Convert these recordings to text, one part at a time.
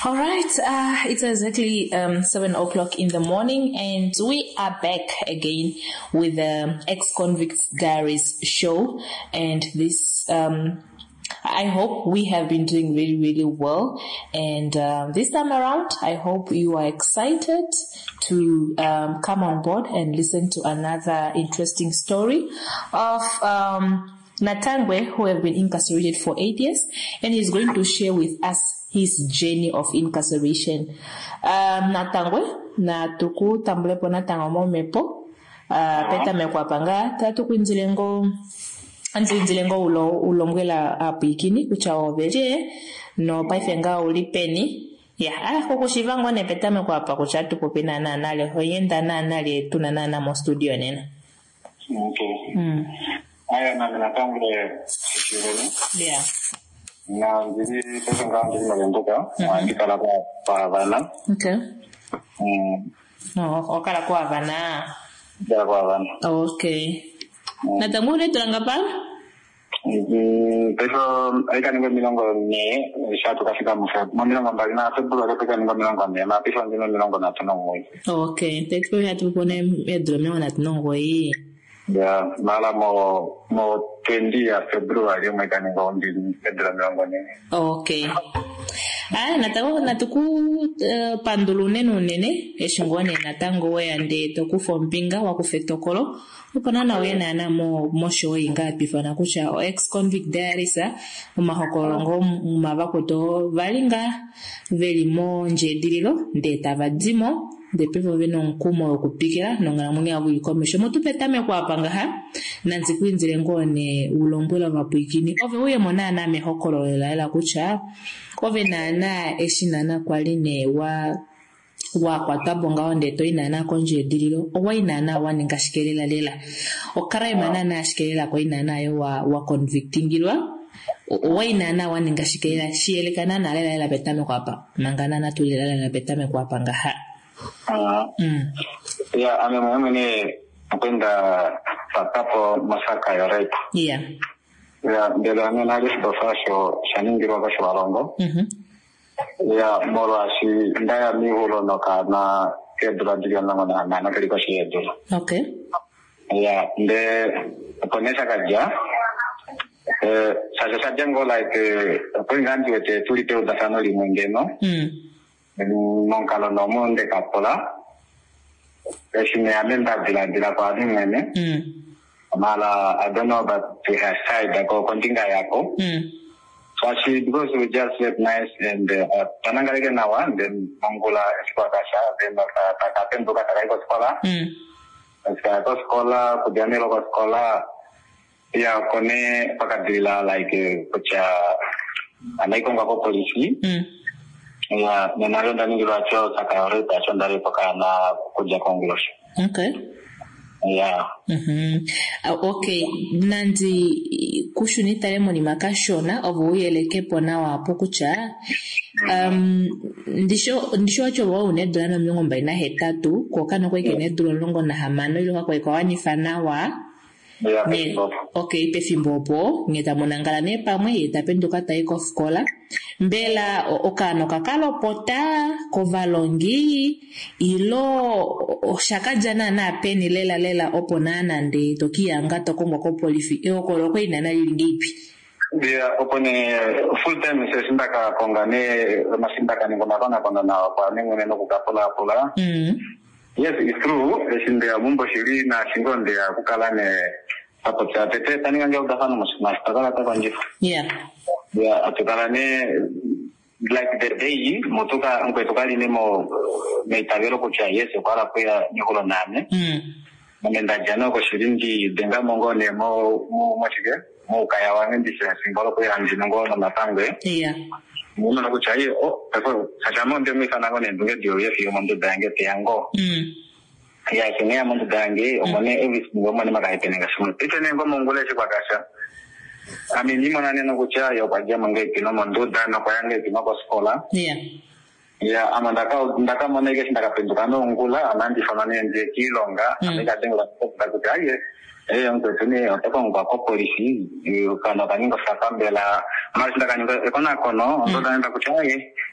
All right, it's exactly 7 o'clock in the morning, and we are back again with the Ex-Convicts Diaries show. And this, I hope we have been doing really, really well. And this time around, I hope you are excited to come on board and listen to another interesting story of Natangwe, who have been incarcerated for 8 years, and he's going to share with us his journey of incarceration. Natangwe, na tuku tambule po natango mo mepo, peta mekwa panga, tatu kuinzilengo ulomgela apikini, kucha oveje, no paifenga ulipeni. Ya, kukushivangwa ne peta mekwa pa kuchatu popina na nale, hoyenda na nale tunana mo studio nena. Okay. Aya na Natangwe Shireni. Yeah. Na ndiri pesa ngandi malembuka andikala kwa Havana. Okay. No, okala kwa Havana. Ya kwa Havana. Okay. Natangwe tulanga pa? Pesa aika ningo milongo ne shatu kafika mfa. Milongo mbali na February pesa ningo milongo ne ma pesa ningo milongo na tunongo. Okay, tekwe hatu pone edro me na tunongo yi. Ya, mala mo 20 ya February mekaningo ndini edro milongo ne. Okay. Natago natuku pandulune nene eshingwane natango we ande toku fompinga wa kufetokolo upanana we na mo show ingapi fana kucha Ex-Convict Diaries mahokolongo mavakoto valinga veli mo njedililo ndeta vadzimo de pevo veno nkumo okupikira nongana muni abu ikomesho motupetame kwa panga nanzi kuinzile ngone ulombola vapuikini ove uye monana mehokololela ela kucha ove nana eshinana kwaline wa kwatabonga onde to inana konje dililo owa inana waningashikelela lela okarai manana ashikelela kwa inana yo wa convictingilwa owa inana waningashikelela shielekana na lela betame kwa pa mangana na tulela betame kwa panga Ya, amemwamene kwenda patapo masaka ya right. Yeah. Ya, ndelo amena listo fasho shaningiro kwa shwarongo. Ya, moro ashi ndaya mihulo no kana kedra diga na kaliko shiedo. Okay. Ya, nde ponesha kaja. Sasa jango like poinganji wete tulite udasano limwengeno. Non kalo no monde kapola amenda bila kwa nene mala I don't know but to her side ko kontinga yako so she goes to just get nice and tananga leke na one then mongola esquakasha then takapendo katakaiko skola eskaiko skola kudiamelo ko skola ya kone pakadila like kucha anaiko ngako polisi ya nenalo ndani ngiro acho sakaoreta acho ndari poka na kuja konglos. Okay. Yeah. Okay, nandi kushunita lemo ni makashona ovu uyeleke pona wa pokucha ndisho acho wa unedula na miongo mbaina hetatu kwa kano kwa ike nedula longo na hamano ilo kwa ikawa nifana wa okay, pefimbopo ngeta monangala ne pamwe yetapenduka taiko skola mbela okano kakalo pota kovalongi ilo shakajana na peni lela oponana nde tokianga tokongwa ko polifi eokolo ko inana lingipi dia opone full time se sindaka kongane masindaka ngona kona na kwa nengone no kukapola pola. Yes, it's true. Esinde mumbo shiri na shingonde ya kukalane hapo tete taninga ndio dafano mastakala tabanji. Yeah. Ya atukalane like the day motoka nkwetokali nemo meitavero kucha yeso kwala kwa nyukulo nane. Menda jano ko shiringi denga mongone mo chige mo kaya wangendi singolo kwa anjino ngono matangwe. Yeah. Muna kuchaye tako sajamo ndio mifana ngone ndunge dio yefi yomondo dange teango ya kene mondo dange omone evis ngoma ne makaitenga sumu itene ngoma ngole chikwa kasha amini mona neno kuchayo kwa jama ngeke no mondo dana kwa yange kinoko skola ya amandaka mona yake ndakapenduka no ngula amandi fanane nje kilonga ameka denga kwa kuchaye ngotune otako kwa polisi kana kaningo sakambela mashindaka ningo ekona kono ndo ndaenda kuchaye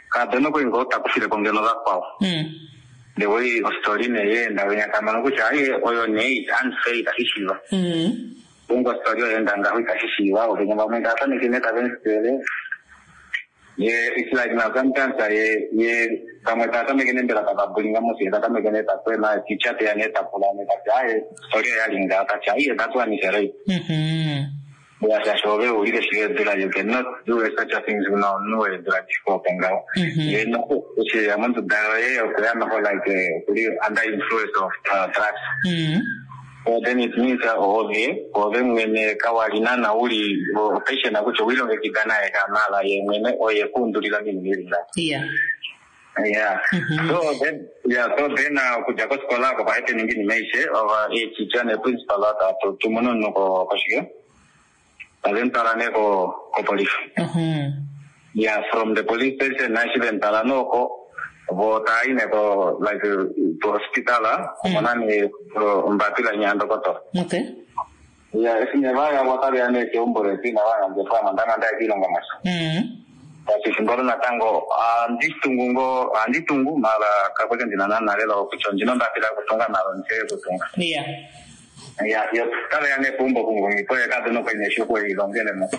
kadono ko ingo takufile kongeno za kwao the way story ne yenda wenya kama nokucha aye oyo ne unfair kashishiwa ungo story yenda ngaho kashishiwa obenya bamenda atane kineta benstele ye it's like na sometimes ye kama tata megenendela kababulinga musi tata megeneta kwena teacher ya neta fulani kaje story ya linga kacha aye that's one is right yes I show you we you cannot do such a things now no way that you can go you know which I want to die or like under influence of drugs so then it means or then when kawarina na uli patient na kucho wilo ngekigana ya kamala yemene oye kundulila nini yeah so then kuja kwa skola kwa hete nyingine meishe over teacher na principal ata tumuno no kwa shige Talentala ko police. Yeah, from the police station, national talano ko vota ine ko like to hospital manani mbatila nyando ko to. Okay. Yeah, sinevaya watali ane ke umbore tina wana ngefa mandana nda kilonga mas. Basi simbolo na tango anditungu mala kakweke ndinana na lelo kuchonjino ndapila kutunga na ronche kutunga. Yeah. Ya, yo tale ane pumbo mi puede cada no kwenye shuko ilongele mo.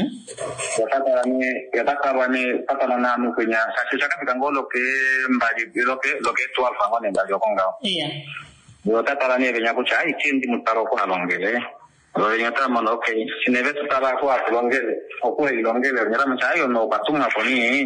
Ya tata na mu kwenye sasa kama ngolo ke mbali lo ke tu alfa ngone mbali yokonga. Yeah. Yo tata ni venya kucha ai chindi mutaro kwa longele. Lo venya tama no okay. Sineve tata kwa longele. Okwe ilongele nyara mchayo no patunga koni.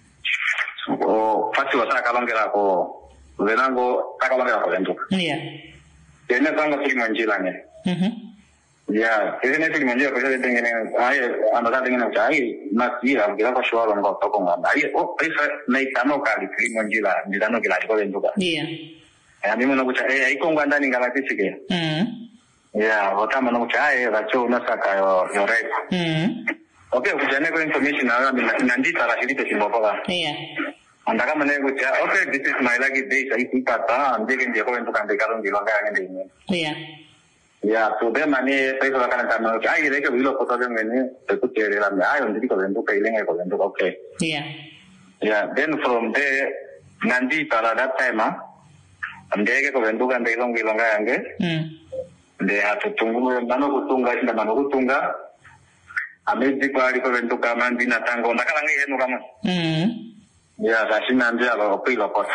O fasi wasaka longela ko venango takalongela ko lento. Yeah. Tiene tanga Kilimanjaro ne. Ya, tiene Kilimanjaro pues tiene ay andar tiene ay masira que la pasó a lo con ay esa meitano kali Kilimanjaro mirando que la digo dentro. Yeah. A mí me no gusta ahí con ganda ni gala que sigue. Ya, otra me no gusta ay la cho una saca yo re. Okay, pues ya no information ahora nandita la gente sin boca. Yeah. Andaka mane gucha okay this is my lucky day sai pata ande ke ndiyo ko kan de karon diwa ga ngene ni ya so de mane sai ko kan kan no ai de ke bilo ko to ngene te ku tere la me ai ndi ko vendo ke lenga ko vendo okay then from there nandi para that time ande ke ko vendo kan de longi longa yange de hatu tungu mano kutunga inda mano kutunga amezi kwa ko vendo kama ndina tango ndakala ngi henu kama ya kasina ndia lo pilo pot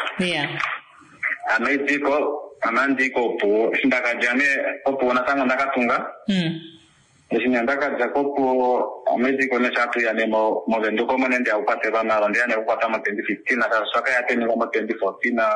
amandiko po ndaka jane opo natanga ndakatunga esina ndaka jakopo amediko ne chatu ya nemo movendo koma nende upate bana ndia ne upata ma 2015 na sasa ya tena kama 2014 na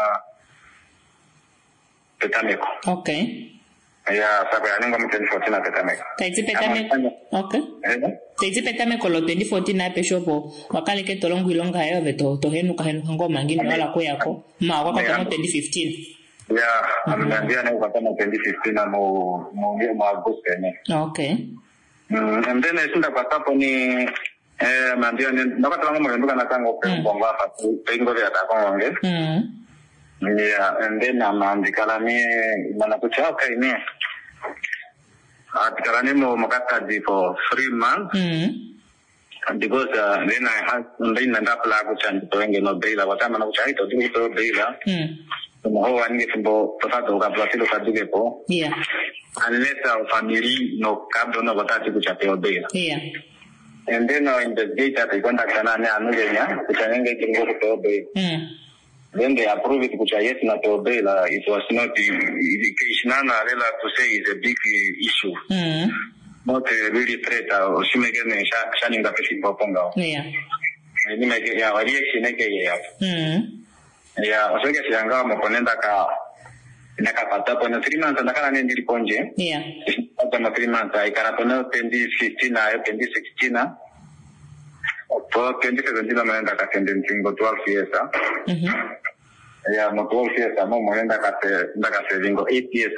petameko okay ya sababu ya nengo 2014 na petameko taiti petameko okay taiti petameko lo 2014 na peshopo wakale ke tolongo ilonga yo beto to henu ngoma ngine wala ko yako ma kwa kama 2015 ya ameambia na kwa kama 2015 na mo August ne okay and then ishinda kwa sapo ni maambia ni ndakatanga mo nduka na tango pe bomba hapa pengo ya takonge yeah and then amandikala ni mana kucha okay ni atikala ni mo makata for 3 months because then I had then and up la kucha ndoenge no baila watama na kucha ito dito baila mo wangi fumbo totato ka platilo ka dugepo yeah unless our family no kabdo no watati kucha peo baila yeah and then in the gate at the contact na anugenya kucha nenge kingo ko peo baila then they approve it kucha yes na peo baila it was not educational lela to say is a big issue not really threat or shimegene shaninga pesi poponga yeah ni mege ya reaction yake ya ya osege sianga mkonenda ka nakapata pona 3 months ndakana nindi liponje yeah kama 3 months ikana pona 2015 na 2016 kwa 2017 mnaenda ka sentencing 12 years ya mo 12 years mo mnaenda ka ndaka saving 8 years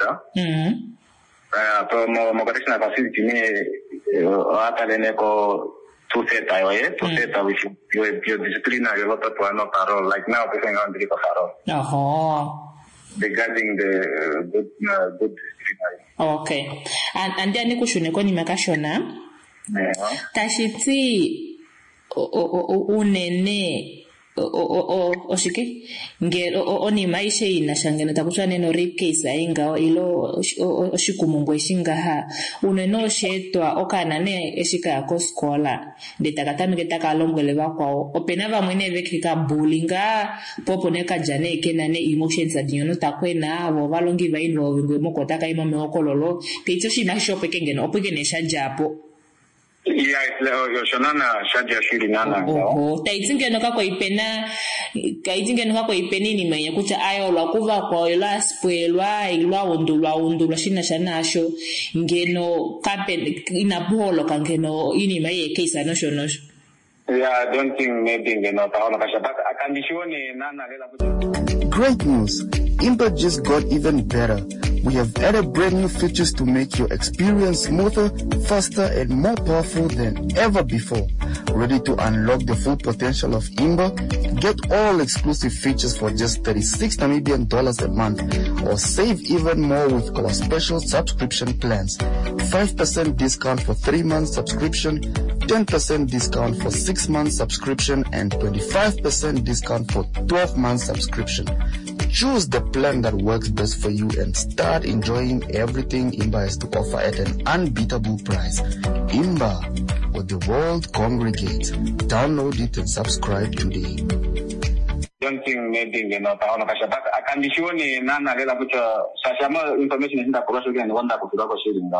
to mo kadisha facility ni hata leneko Tuseta yoye, Tuseta which your disciplinary lot of no parole. Like now, people are on the parole. Regarding the good disciplinary. Okay. And then you kushune kwa nimekashona. Tashiti unene oshike ngero oni maisha inashangana takutswa neno rape case ainga ilo oshikumungu eshingaha uneno shetwa okana ne eshika yako skola ndetakatamike takalongwele bakwawo opena bamwene vekika bullyinga popo neka jane kenane emotions adinyono takwena abo balongi baino ngwe mokota kaima meokololo teitso shina shope kengeno opigene shajapo. Yeah, it's shonana shaja shiri nana. Taitsinge kako ipena kaitsinge kako ipenini menye kucha ayo lwakuva kwa ila spoilwa ilwa undulwa shina shanasho ngeno kapen inabolo kangeno ini maye case anosho. Yeah, I don't think maybe ngeno taona kashabaka akandishoni nana lela. Great news. Imba just got even better. We have added brand new features to make your experience smoother, faster, and more powerful than ever before. Ready to unlock the full potential of Imba? Get all exclusive features for just $36 Namibian a month, or save even more with our special subscription plans. 5% discount for 3 months subscription, 10% discount for 6 months subscription, and 25% discount for 12 months subscription. Choose the plan that works best for you and start enjoying everything Imba has to offer at an unbeatable price. Imba, where the world congregates. Download it and subscribe today. Don't think maybe taona kashabaka akandishoni nana lela kucha sashama information is not correct again wanda kuturako shiringa.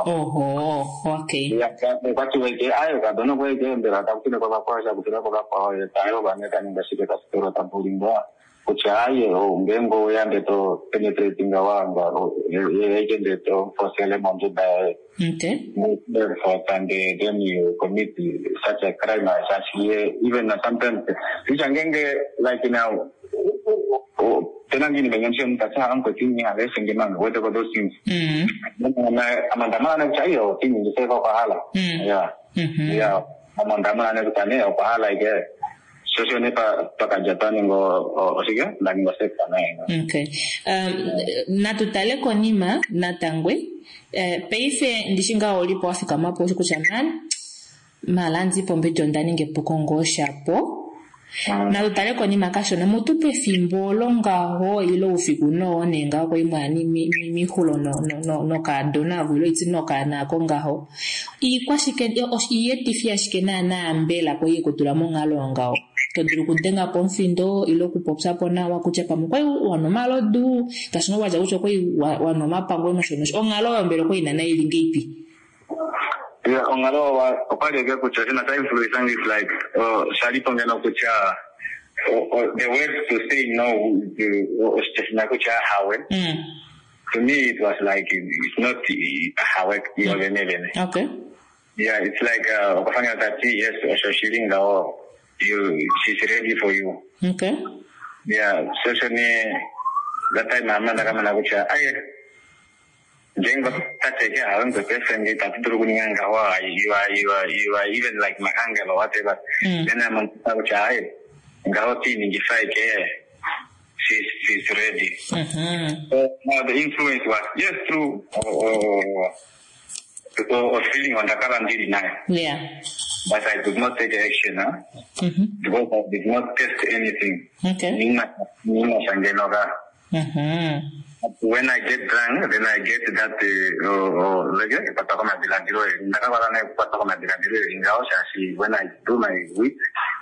Okay. Yeah, kwati weke ayo kadono weke mbera takune kwa kuturako kwa tayo baneka ningashike kasitoro tambulinga. Kuchaye ngengo yande to penetrating wanga agent to forsele monje by therefore and then you commit such a crime as actually even sometimes ngenge like now tenangini mention tacha anko tini ave sengeman whether those things amandamana chayo tini niseko kwa hala yeah amandamana ne kutane kwa hala ige. Okay. Natutale konima natangwe peife ndishinga olipo afika mapo kuchamani malanzi pombe jondani ngepukongosha po natutale konima kasho na mutupe fimbolo ngaho ilo ufiku no nenga kwa imani mihulo no kadona vulo iti no kana kongaho ikwa shike iyetifia shikena na ambela kwa yekutula mongalo ngao tonduru kuntenga pomfindo ilo kupopsa pona wakuchepa mukwa wanomalo du kasino waja ucho kwa wanoma pango noshono ongalo mbelo kwa inana ilinge ipi. Yeah, ongalo wa opale ke kucha sina time influence is like salipo ngena kucha the words to say no sina kucha hawe. To me it was like it's not hawe even. Okay. Yeah, it's like okafanya that yes so shilinga she's ready for you. Okay. Yeah, certainly that time Amanda Kamana Kucha, Jengo Tatake, I want to person it at Drugunanga, you are even like my uncle or whatever. Then I'm on Takucha, Gautin in the fight, she's ready. So now the influence was just through or feeling on the current night. Yeah. But I did not take action, because I did not test anything. Okay. When I get drunk, then I get that when I do my week,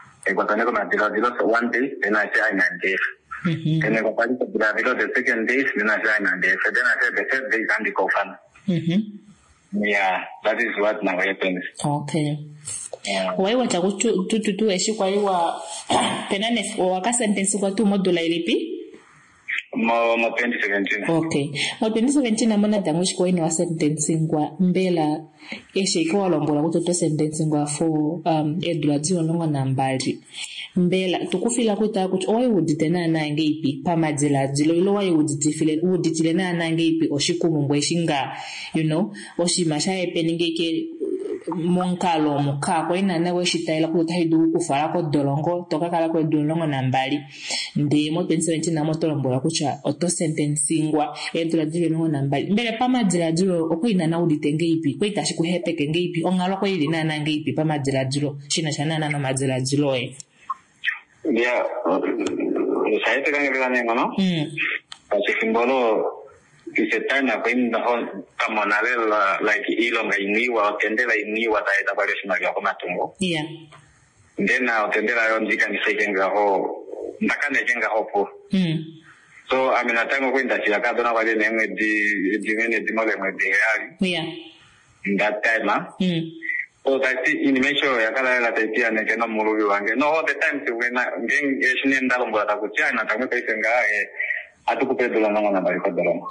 one day, then I say I'm deaf. And the second day, then I say I'm deaf. Then I say the third day, I'm the coffin. Yeah, that is what now happens. Okay. Why wacha tu eshikwa iwa penane waka sentence kwa tu modula ilipi? Mo 2017. Okay. Mo 2017 amona dangushi kwa ini wa sentence ngwa mbela eshikwa longola kutoto sentence ngwa for edula ziwa longo na mbali. Mbela tukufila kuta kuti oyi uditena na ngeipi pamadzila dzilo ilo wayi uditile na ngeipi oshikumungu eshinga oshimashaye peningeke monkalo mukako ina nawe shitaila kuta hidu kufala ko dolongo toka kala ko dolongo na mbali ndi mo 2017 na motolombola kucha auto sentencingwa edula dzilo longo na mbali mbele pamadzila dzilo okuina na uditenge ipi ko itashi kuhepeke ngeipi ongalo ko ili na ngeipi pamadzila dzilo shina chana na madzila dzilo Yeah, saya tekan kebetulan yang mana? Kasi simbolo kisetan na kain na hon kamonale like ilong ga iniwa tende la iniwa tayo tapos na ako matungo. Yeah. Then na tende la yon dikan sekenga ho ndakane kenga ho po. So aminatanga kwenda siya kadona wale nenge di mole ngedi yali. Yeah. That time so that's in measure ya kala la tetia ne kena mulubi wange no all the time to when ngeng yeshine ndalo mbata kutia na tango kaisenga atukupedula ngana bali kodolo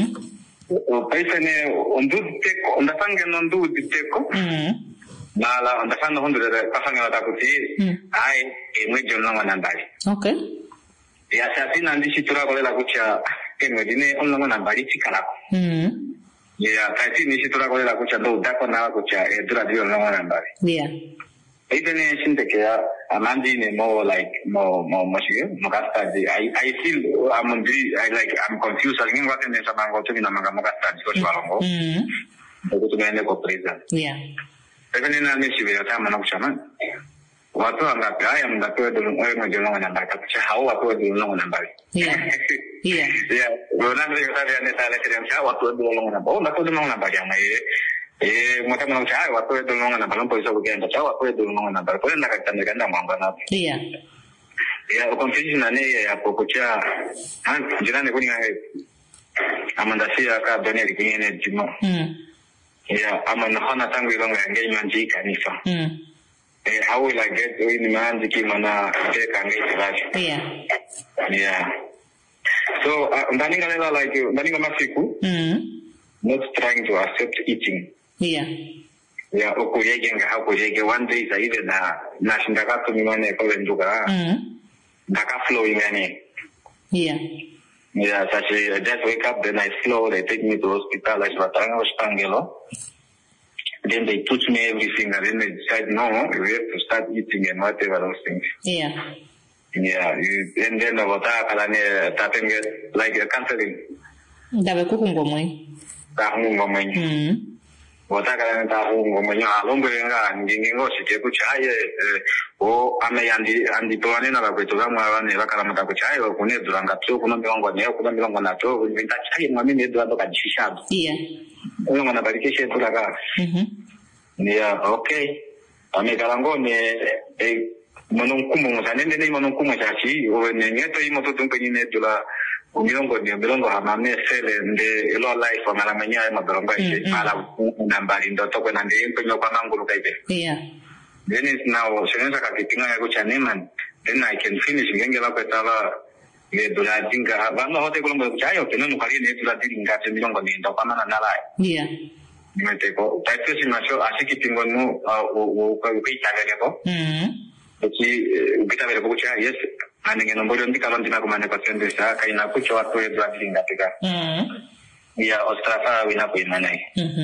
paisene ondu teko ndafange nondu diteko nala ndafanga hondu kafanga takuti ai emwejo ngana ndali. Okay. Ya sasina ndishi turakolela kucha kenwe dine ngana ndali tikalako. Yeah, kati ni turakolela kucha ndo dako na kucha dura dio ngana ndali. Yeah. Even in Shintekea, Amandi more like more Mogastadi. I feel I'm confused. I think what in the Sabango to me Mogastadi for Shalongo. To the prison. Yeah. Even in a mission of time of Shaman. What I am the third long and back. How I put the long and back. Yeah. Yeah. Yeah. We're not really what to do long and bone, not to the long and back. Matamu chai waktu itu nongan apa nampu iso bukan baca waktu itu nongan apa pun nak kata mereka nak mangga nak. Iya. Ya, confusion ane ya pokoknya, jangan aku ni ngai. Amanda siya ka dunia di kini ni cuma. Ya, amanda hana tanggung jawab ngai manji kanifa. How will I get in manji ki mana dia kangai terus. Iya. Ya. So, banding kalau like banding masiku. Not trying to accept eating. Yeah. Yeah, one day I even Nashindaka to me when I call them Daka flowing any. Yeah. Yeah, such I just wake up, then I slow, they take me to hospital, I was Stangelo. Then they teach me everything, and then they decide, no, we have to start eating and whatever those things. Yeah. Yeah, and then tapping it like a counseling. Dabe kukungomoy. Tahungomoy. Wataka tahungomoy. Alombenga, ngingo si kuchaye. O andi tuane na bakwetoga mwana bakala matakuchaye okune duranga tso kuna milongo ne kuna milongo na to vinta chai mami ne durando kajishado. Yeah. Uno na barikeshe tulaga. Yeah, okay. Amekalango ne mononkumo sanende ne mononkumo chachi o nengeto imoto tumpeni ne dula milongo hamame sele nde elo life mala manya madoronga ise mala nambari ndo to kwenda nde mpenyo kwa ngulu kaibe. Yeah. Then it's now senza kakitinga yako chaneman then I can finish ngengela kwetala le dula dinga bano hote kulombo chayo teno kali ne dula dinga milongo ne ndo kama na nala. Yeah. Nimeteko taito simacho asikitingo no o ko ukita vile kucha yes aninge nombolo ndika lontina kumane paciente sa kaina kucho watu ya dula dinga tika. Ya ostrafa wina po imanai.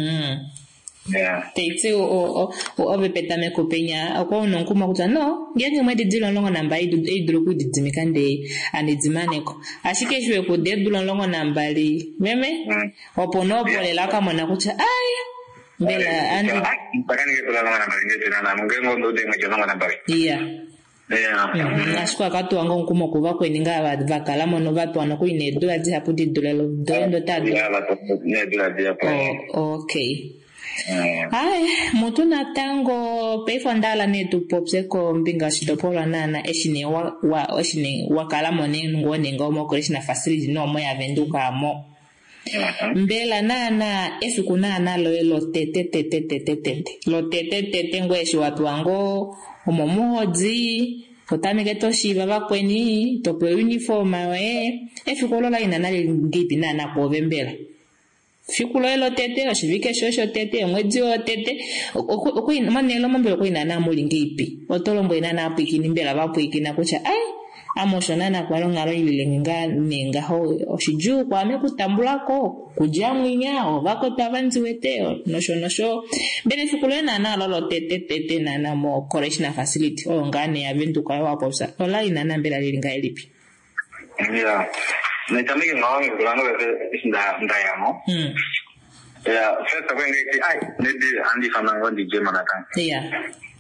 Yeah. Teitsi o obepetame kopenya akwa unonkuma kuta no ngenge mwede dilo longo namba idilo ku didimikande anidzimaneko ashikeshwe ku dilo longo nambali meme oponopo lelaka mona kuta ai mbela andi bakani ke dilo longo nambali ngetina na ngengo ndo de ngejona nambali. Yeah. Yeah. Ashikwa katu wango nkuma kuva kweninga vakala mono vatu ano kuine dula di hapu di dula ndo tadu. Yeah, ne dula di hapu. Okay. Ai, mutu na tango peifo ndala netu popseko mbinga shidopola nana eshine wakala mone ngone ngomo koleshina facility no mo ya venduka amo. Mbela nana efiku nana lo tete lo tete ngweshi watu wango omomozi kotamike toshiva bakweni tope uniform we efiku lola inana ngipi nana povembela. Fikulo elo tete oshivike shosho tete mwezi o tete okuina manelo mambelo kuina na mulingi ipi otolombo ina na apikini mbela bapikina kucha ai amoshona na kwalonga ro ililenga nenga ho oshiju kwa mekutambulako kuja mwinyao bako tabanzi weteo nosho mbele fikulo ina na lolo tete na mo correctional facility o ngane ya bintu kwa wapo sa ola ina na mbela lilinga elipi. Yeah. Nitamiki ngawang kulano kasi ndayamo. Yeah, first when I need andi famang di gym manatang. Yeah.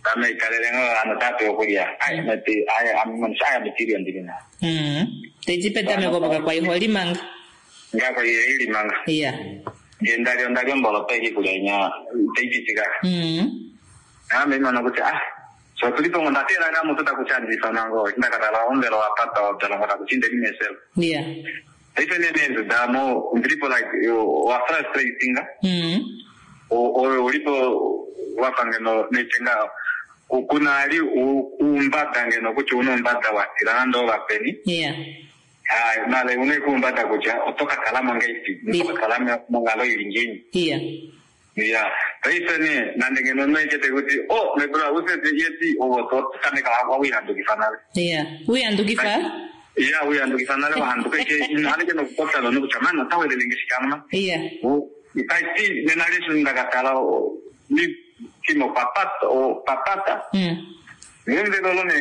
Tame kalerengo anotape okulia. Ai am saya material dina. Teji peta me goboka kwa iholi manga. Ngako yeli manga. Iya. Ndario mbolo peki kulenya teji tiga. Me mana kuti so tulipo ndatela na mtu takuchandi fanango ndakatala ombelo apata odala ngata kuchinde nimesel. Iya. Even in damo ndipo like wa frustrating. O ulipo wafangeno netenga kuna ali umbata ngeno kuti unombata wasira ndo wapeni. Yeah. Nale unekumbata kucha otoka kalama ngaipi otoka kalama mongalo ilingini. Yeah. Yeah. Taisene nandengeno noikete kuti nebula usete yeti to kaneka wawihanduki fanale. Yeah. Wihanduki fa? Yeah, wihanduki fanale wahanduka ke inaleke no kota lo no chamana tawe lingishikana. Yeah. Itaiti nenalisho ndakatala ni kimo papata. It's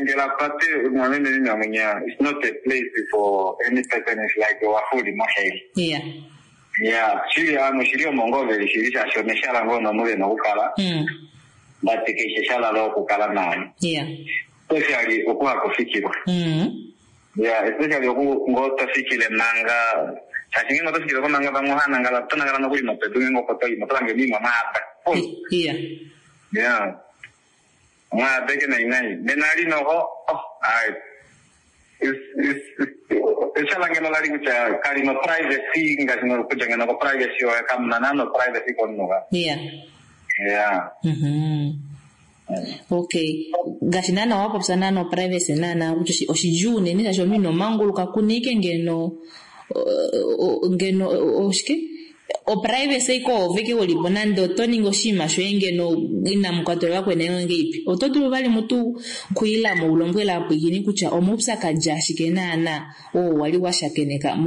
not a place for any person. It's like a food emotion. Yeah. Yeah. Shiri Mongolia. Shiri Shomeshala no more no ukala. But the Keshala lo ukala na. Yeah. Especially ukua kufikiro. Yeah. Especially ukungota fikile nanga. Sashingi ngoto fikiro ko nanga banguhana ngala tona ngala no kuli no pedungi ngoto imo tlange ni mama hapa. Yeah. Yeah. Beke na inai nenali no it's like no lari kucha kali no privacy ngasino kuja no privacy o kamna no privacy konoga. Yeah. Okay, gashinana wapo sana no privacy nana kuchi oshijune ni tasho mino mangulu kakunike ngeno oshike o privacy ko veke woli bonando toningo shima shwenge no ina mkato wako enengo ngipi ototu bali mutu kuila mu ulombwela bwigini kucha omupsa kajashike nana wali washakeneka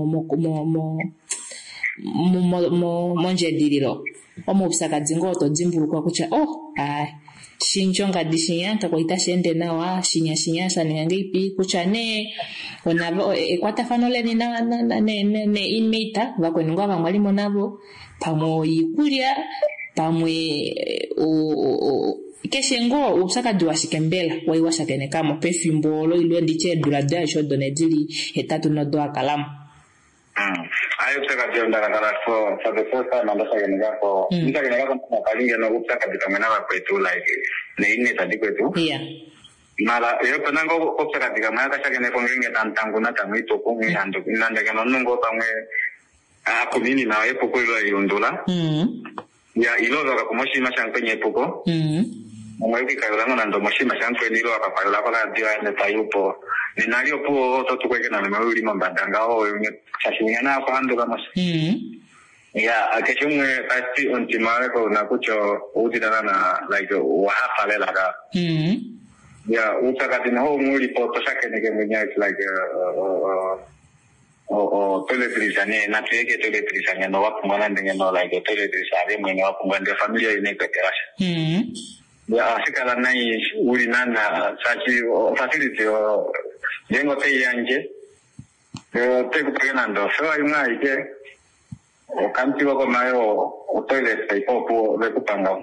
monje dililo omupsa kadzingo to dzimbulu kwa kucha shinchonga dishinyanta kwa itashende nawa shinya sana ngipi kucha ne onabo ekwata fanole ni na ne inmate bakwe ngwa mwalimu nabo pamwe yikulya pamwe keshengo usaka duwashikembela waiwashakene kama perfume ilo ndiche durada shodone dili etatu no do akalamu. Ayo saka jonda kala for the first time ndasa yenga ko ndaka yenga ko kalinga no usaka bitamena ba kwetu like ne ine tadi kwetu. Yeah. Mala yo penango ko saka bitamena ka shakene ko ngenge tantanguna tamito ko ngihando nanda kana nungo pamwe akumini na epo ko ilo yondula. Ya ilo ga kumoshi mashankwenye poko. Mwezi kairano na ndo moshima shankwenye ilo akapala kwa dia ne tayupo. Ninalio po to tukweke na meuli mbadanga chashinyana kwa ando kama ya akeshumwe pasti ontimare ko na kucho udidana na like wahafa lela ka ya utaka dina ho muri po to shakene ke munya it's like teletrisane na tueke teletrisane no wapu mwana ndenge no like teletrisane mwenye wapu mwende familia ineke kerasha ya asikala nai uri nana sachi facility yengo te yanje te kupeganando so ayunga ike kanti wako mayo toilet paipo le kupanga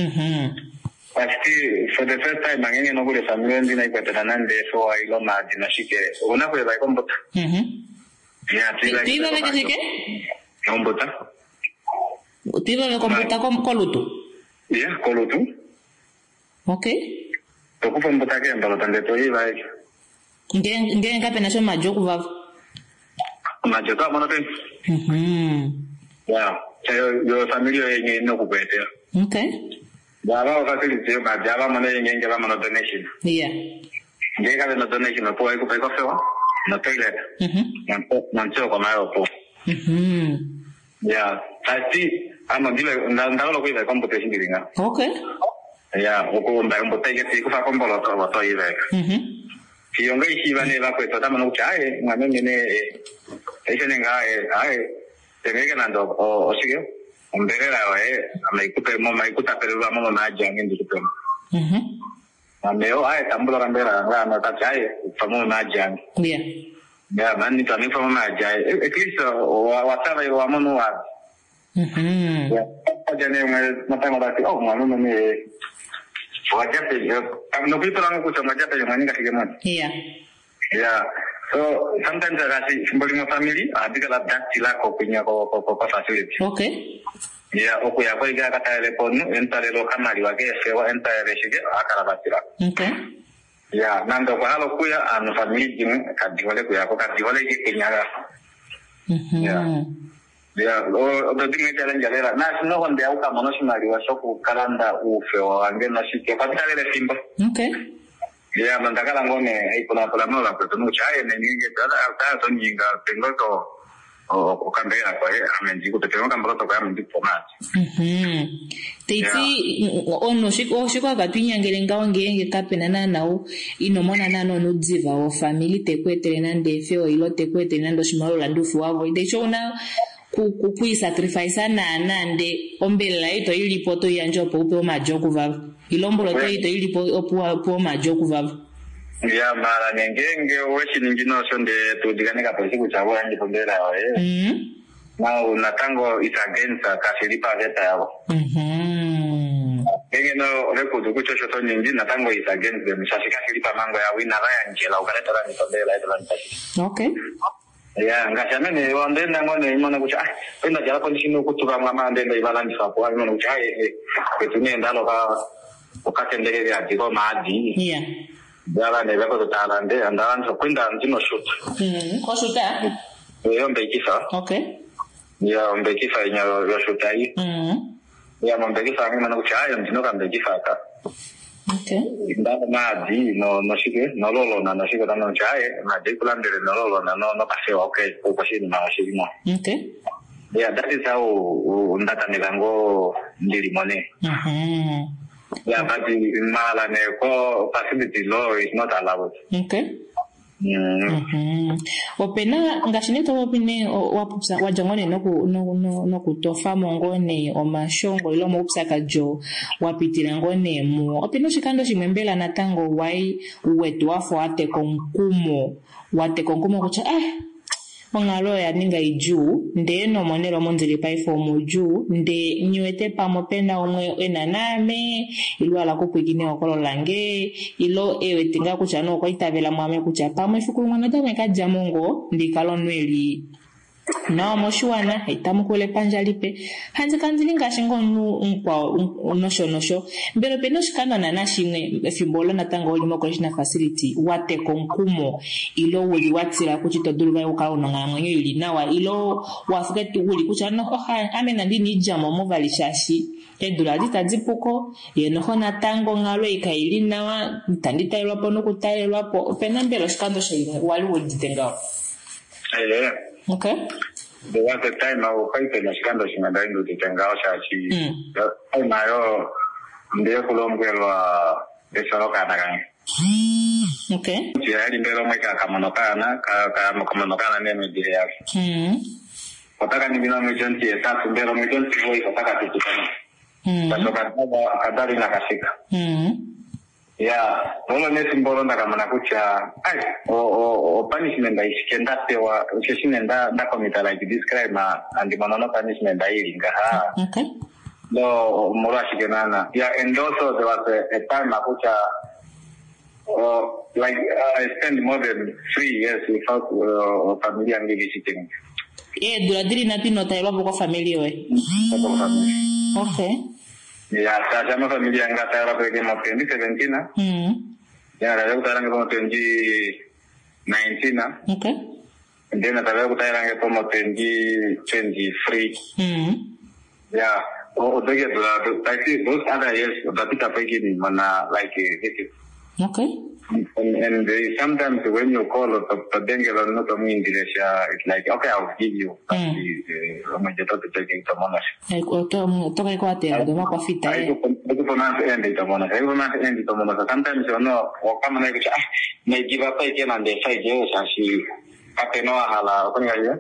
Pasti for the first time ngenge no kule familia ndina ikwetana nande so ailo maji na shike una kule ba kombo ya tila tiba le kashike kombota tiba le kombota kolutu ya kolutu. Okay. Tokufa mbotake mbalo tande to iba Ngen kape na shoma joku vav. Majoka mono pe. Ya, yo familia yenye no kubete. Okay. Baba facility yo majaba mono yenye ngela mono donation. Yeah. Ngeka na donation po ay kupeko fewa. Na toilet. Nancho kwa mayo po. Ya, tati ama dile ndalo ko iba competition diringa. Okay. Ya, uko mba tege kufa kombolo to wa to iba. Kionga ishibane ba kweto tama no chae ngame ne ese ngae tege nando osige ombelera wa amaikupe mo maikuta perwa mo na jange ndikupe ameo tambula rambera ngana ta chae famo na jange ya mani tani famo na jange at least watava wa mono wa ya jane mwe matanga basi mwana ne wajate no people ang kusa majata yung maninga sigamon. Yeah. So sometimes kasi simboli mo family abigala sila ko pinya ko facility. Okay. Yeah, okuya ko iga kata telephone entare lo kamari wage sewa entare shige akara batira. Okay. Yeah, nando ko halo kuya an family jing kadiwale kuya ko kadiwale ke pinya. Yeah, the thing is that na no one de auka monoshimari wa shoku kalanda ufe wa ngena shike patale le simba. Okay. Yeah, mandakala ngone ikuna pala no la pero no chae ne ninge tada to ninga tengo to o kambera ko amenji ko tengo kambara to ka amenji format. Teiti ono shiko akatwinyangere ngawa ngenge kapena nanawo inomona nano nudziva o family tekwetere nande fe o ilo tekwetere nando shimalo landufu wavo idechoona kuisacrifice nande ombela ito ilipo to yanje opo upe omajoku vava ilombolo to ito ilipo opo omajoku vava. Yeah, mara ngenge wechi ningino sonde to diganika pesi kuchawa nje pombela now natango is against kasilipa leta yao. Ngenge no record kuchocho to nyingi natango is against them shashika kasilipa mango ya wina raya njela ukaleta la pombela ito la ntashi. Okay. Yeah, ngashana ne wande ngone imona kucha penda jala kondisino kutuka mama ndenda ibalani sapo imona kucha betune ndalo ka ukatendele ya diko maadi. Yeah. Yala ne bako talande andalan so kwenda ndino shoot. Ko shoota? Yombe kisa. Okay. Yeah, ombe kisa nya yo shoota yi. Yeah, ombe kisa ngina kucha ndino kambe kisa ka. Okay. Ndaba maadi no shike no lolo na shike tano chae na de kulandere no lolo na no pasewa okay uko shini na shike no. Okay. Yeah, that is how ndata nilango ndilimone. Yeah, but in mala ne ko facility law is not allowed. Okay. Opena ngashinito opine wapupsa wajangone no kutofa mongone omashongo ilo mupsa kajo wapitira ngone mu opino shikando shimembela natango wai wetu wafo ate konkumo kucha ongalo ya ninga iju nde no monero monzili pai fomu ju nde nywete pamopenda omwe enaname ilo ala kupigine okolo lange ilo ewe tinga kucha no ko itavela mwame kucha pamwe fikulu mwana tame kaja mongo ndikalonweli na moshuana itamukule panjalipe hanze kanzili ngashingo nkwa nosho mbero peno shikano na nashimwe fimbolo natango oli mokolishina facility wate konkumo ilo wuli watira kuchito duluga ukala unongamwenyo ili nawa ilo wafuketi wuli kuchano amena ndini ijamo movalishashi edula ditadzipuko yenoho natango ngalwe ikaili nawa tandita ilwapo nukutailwapo pena mbelo shikando shayine wali wujitengawa. Yeah. Okay. There was a time I was quite in a scandal in the Indo Tengaosha. I know the Colombian Esoroka. Okay. She had in Belomeka Kamanokana, Kamanokana name the Otaka Nibino Genty, a tax in Belomican voice of Taka. That's what Kadari Nakasika. Yeah, all the symbol on the Kamanakucha, or punishment by Kendate or Shishin and that committee like describe and the Monono punishment by Inga. Okay. No, Morashiganana. Yeah, and also there was a time Makucha, like I spent more than 3 years without family and visiting. Yeah, do I didn't know that I love family way. Okay. Yeah, sama familia yang kata orang pergi mau 2017. Ya, ada kita orang mau 2019. Okay. Then ada kita orang mau 2023. Ya, begitu lah. Tapi those other years, tapi kita pergi di mana like this. Okay. And sometimes when you call the Bengal or not in Indonesia, it's like, okay, I'll give you. Sometimes you know, or come and may give up again and they say, yes, and she Capenoa Hala,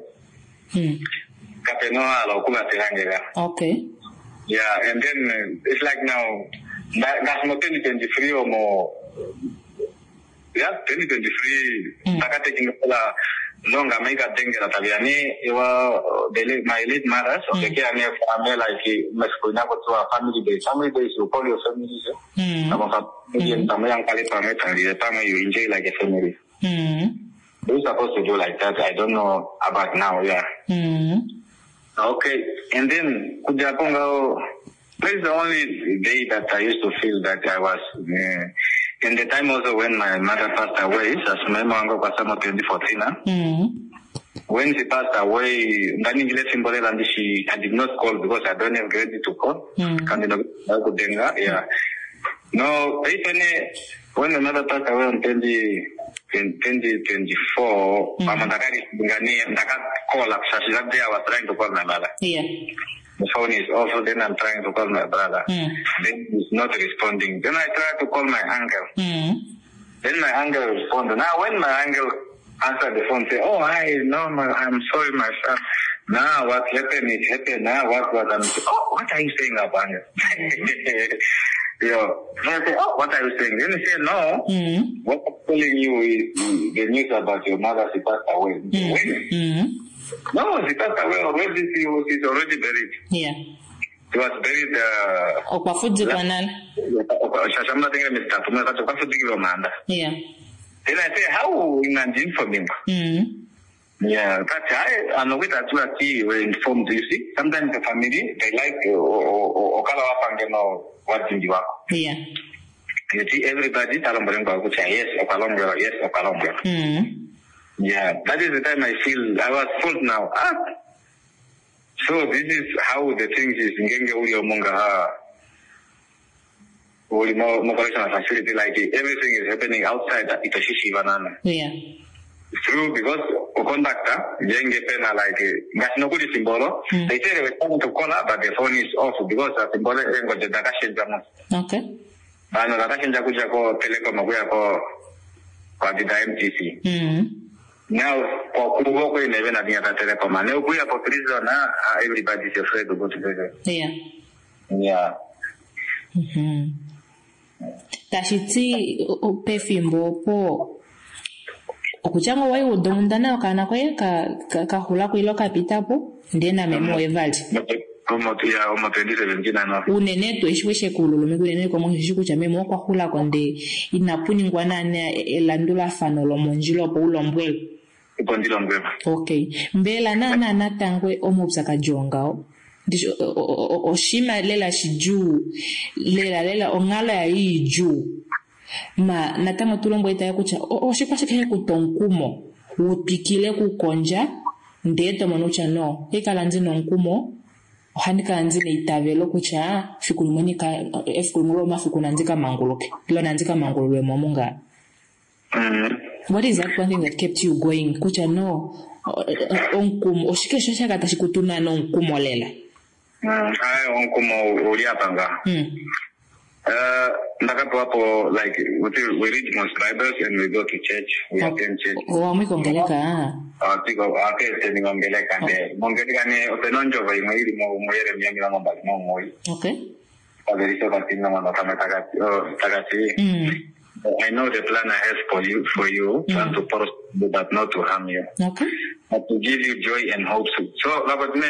Capenoa Hala, okay. Yeah, and then it's like now, that's not 2023 or more. Yeah, 2023. Taka taking longa make a thing that Taviani, my late mothers, okay, and if I'm like Mescuna to a family day you call your family. The family you enjoy like a family. We're supposed to do like that. I don't know about now, yeah. Okay, and then Kujapongo, this is the only day that I used to feel that I was in the time also when my mother passed away, as my mom got 2014. When she passed away, I did not call because I don't have ready to call. Yeah. No, when my mother passed away in 2024, I call up. That day I was trying to call my mother. Yeah. The phone is off, then I'm trying to call my brother. Then he's not responding. Then I try to call my uncle. Then my uncle responded. Now when my uncle answered the phone, say, "Oh, I'm sorry, my son. Now what happened? It happened. Now what I'm saying? Oh, what are you saying about it?" I say, "Oh, what are you saying?" Then he said, "No. What I'm telling you is the news about your mother. She passed away." When? No, she passed away already. She's already buried. Yeah. She was buried. Yeah. Then I say, how imagine for me? Yeah, but I know that you were informed. You see, sometimes the family they like what in you are. Yeah. You see, everybody yes, yeah, that is the time I feel I was full now. So this is how the things is in facility, like everything is happening outside Itoshishi Banana. Yeah. True, because conductor, like they say they were trying to call her, but the phone is off because the symbol okay. And the telecom the MTC. Now, everybody's afraid to go together. Yeah. Yeah. Tashiti pefimbo po okuchango wai udondana kana kwe ka hula kuilo kapitapo ndena memo evali unene to ishweshe kululu mikunene kwa mwishiku cha memo kwa hula konde inapuni ngwana elandula fanolo monjilo po ulombwelo. Okay. Mbela na tangwe omubsaka jongao. Oshima lela shiju lela ongala ya hii juu. Ma natanga tulombo ita yakucha oshikwa shikhe kutonkumo upikile kukonja ndeto monucha no hikala nzino nkumo hanika nzine itavelo kucha fikulimonika efkulumulo mafikunanzika manguluke ilo nanzika manguluwe momunga. What is that one thing that kept you going? Kucha no onkumo oshike shaka tashikutuna no nkumo lela. Onkumo uliapanga. Like we read most Bibles and we go to church. We attend church. Oh, we kongeleka. I know the plan I have for you, plan to prosper but not to harm you. Okay. But to give you joy and hope. So,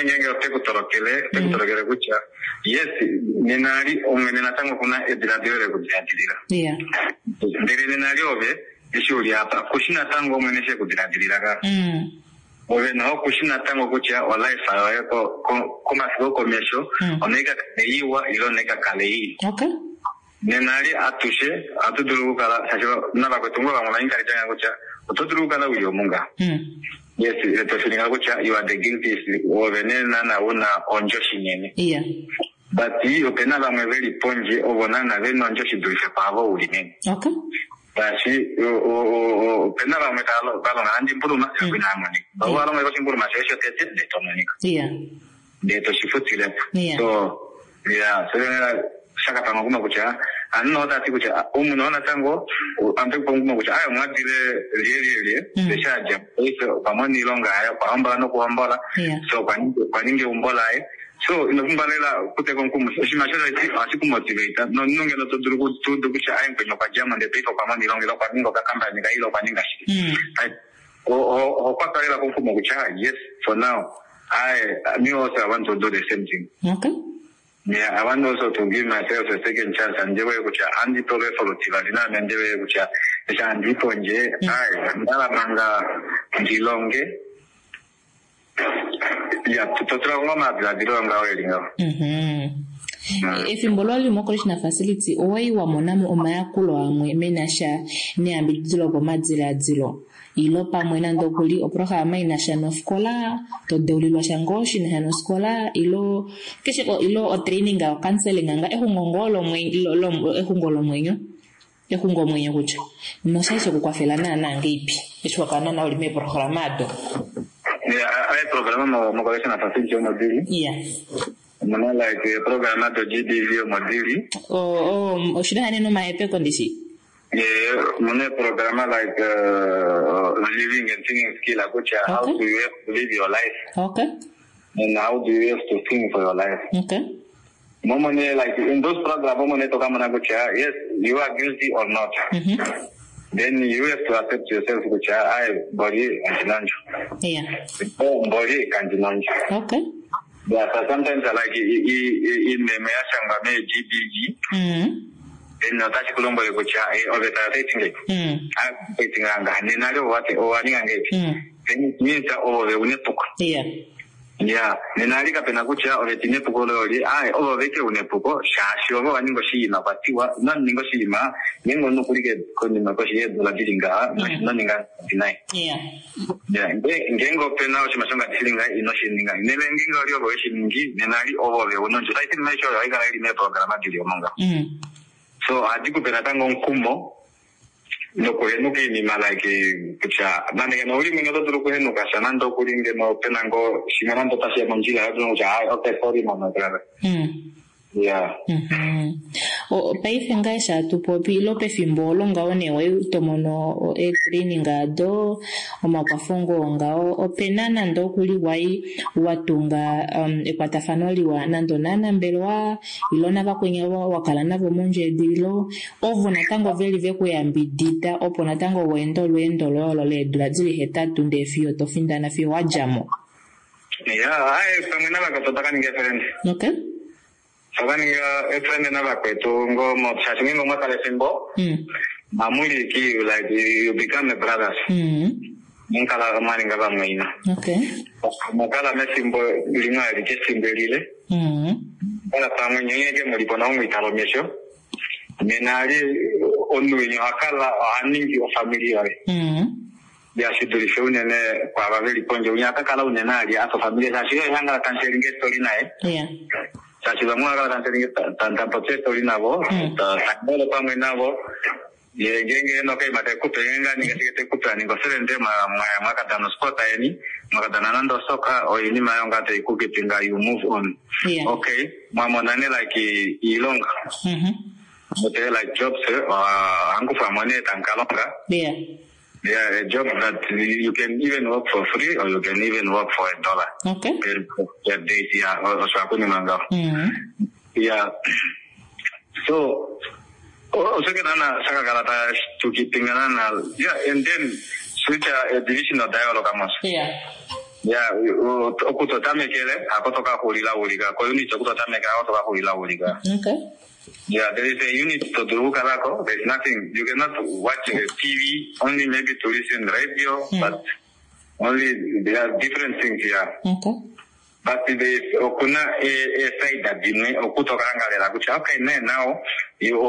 yes, Ninari Omenatango Kuna Edradere would Jadira. Yeah. Ninari Ove, Ishuliapa, Kushina Tango Menesha would Jadira. Or no Kushina Tango Kucha or life, Komasgo Commercial, Onega Iwa, Ilonega Kalei. Okay. Nenari Atushe, Atudruka, Navakotunga, Malanka Jangacha, Otudruka, Uyomunga. Yes, you are the guilty of Nana on Joshin. Yeah. But you can have a very pongy over Nana, then on Joshi do a power with him. Okay. But she, Penava Metal, Balon, and Impuruma, Harmony. But while I was in Burma, they told yeah. They told she put it. Yeah. So, yeah, so Shakapanguma, which I know that which Umunona Tango, and the Ponguma, which I am not really, the charge, Pamani Longa, Pamba, no Pambala, so Paninga Umbola. So, in the Umbalela, put a concum, she must have motivated, no longer to do to the which I am in Pajama, the paper Pamani Longa, Paninga, Campani, Paninga. kwa kalela kumfumo kucha, yes, for now. Me also I want to do the same thing. Okay. Yeah, I want also to give myself a second chance and jewe kucha andi tole follow tina menjewe kucha andi ponje ndala manga ndilonge ya tutotra ngoma bla dilonga welinga. Efimbo lwali mokolishina facility owai wa monamu omayakulo amwe menasha ne ambidilo bomadzira dzilo ilo pamwe nando kuli oprograma inasha nofkola to deulilwa shangoshi na hanoskola ilo kesheko ilo o training o counseling anga ehungongolo mwenyo kucha no saiso kukwafela na ngipi eshwakana na ulime programado hay programa mokolishina facility modili Mano like programado GDV modili. Shida neno maepe kondisi. Yeah, mone programa like living and singing skill akucha how do you have to live your life. Okay. And how do you have to sing for your life. Okay. Momone like in those programs momone toka mana kucha yes you are guilty or not. Then you have to accept yourself kucha body kanjinanjo. Yeah. Body kanjinanjo. Okay. Yeah, so sometimes I like in the Mayashanga GBG. In the Tachikulombo, which are overtaking it. I'm waiting on the Ninago, what or running again. Then it means that over the Unepuko. Yeah, Ninarica Penagucha or the Tinepuko, I over the Unepuko, Shasho, and Ningoshima, but not Ningoshima, Ningo no Kuriget, Kunimakoshi, La Dinga, Naninga, deny. Yeah, Gengo Penao, Mashanga, Inoshina, never Gingo, Nenari over the one. I can make sure I got a program at the Manga. So I do Penatango Kumo. No kuenuki ni malaki kucha nani na uli mingo to kuenu kasanando kuringe no penango shimanando tasia manjila hado ja okay sorry mama grave. Yeah. O paifenga sha tupopi lope fimbolo ngaone we tomono e training ado o makafongo ngao o penana ndo kuli wai watunga ekwatafanoli wa nando nana mbelwa ilona bakwenya wakala nabo monje dilo ovo natango veli veku yambidita opo natango wendo lolo le drazili hetatu ndefio tofinda na fio wajamo. Yeah, pamena bakatotaka ningefrend. Okay. Sabaniga friend na bakwetu ngo mo chashingo mo kale simbo. Mamuli ki like you become a brothers. Nkala mani ngaba mwaina. Okay. Makala mesimbo linga likimbo lile. Kala pamwe nyenge mulipona umwitalo mesho. Menali onwenyo akala aningi wa familia we. Ya shidulisho unene kwa babeli ponje unyaka kala unenali aso familia sa shiyo hanga kanselinge story nae. Yeah. Sachi vamos a cancelar tanta proceso linabo, tanto pamwe nabo, yengenge no kai mate kupenga ni ngate kupra ni ngosende makatano spota yani, makatana nando soka o ini mayonga te kukipinga you move on. Yeah. Okay, mama nane like ilonga. But like jobs angu famone tankalonga. Yeah. Yeah, a job that you can even work for free or you can even work for $1. Okay. Per day, yeah, or manga. Yeah. So, also can Sakagalata to keeping yeah, and then switch a division of dialogue. Yeah. Yeah, Okutotame Kele, Akotoka Hulila Uliga, Koyuni Tokutameka, Akotoka Hulila Uliga. Okay. Yeah, there is a unit to do Kalako. There's nothing. You cannot watch TV, only maybe to listen radio, but only there are different things here. Okay. But there is Okuna a side that you may Okutokanga de la Gucha. Okay, now you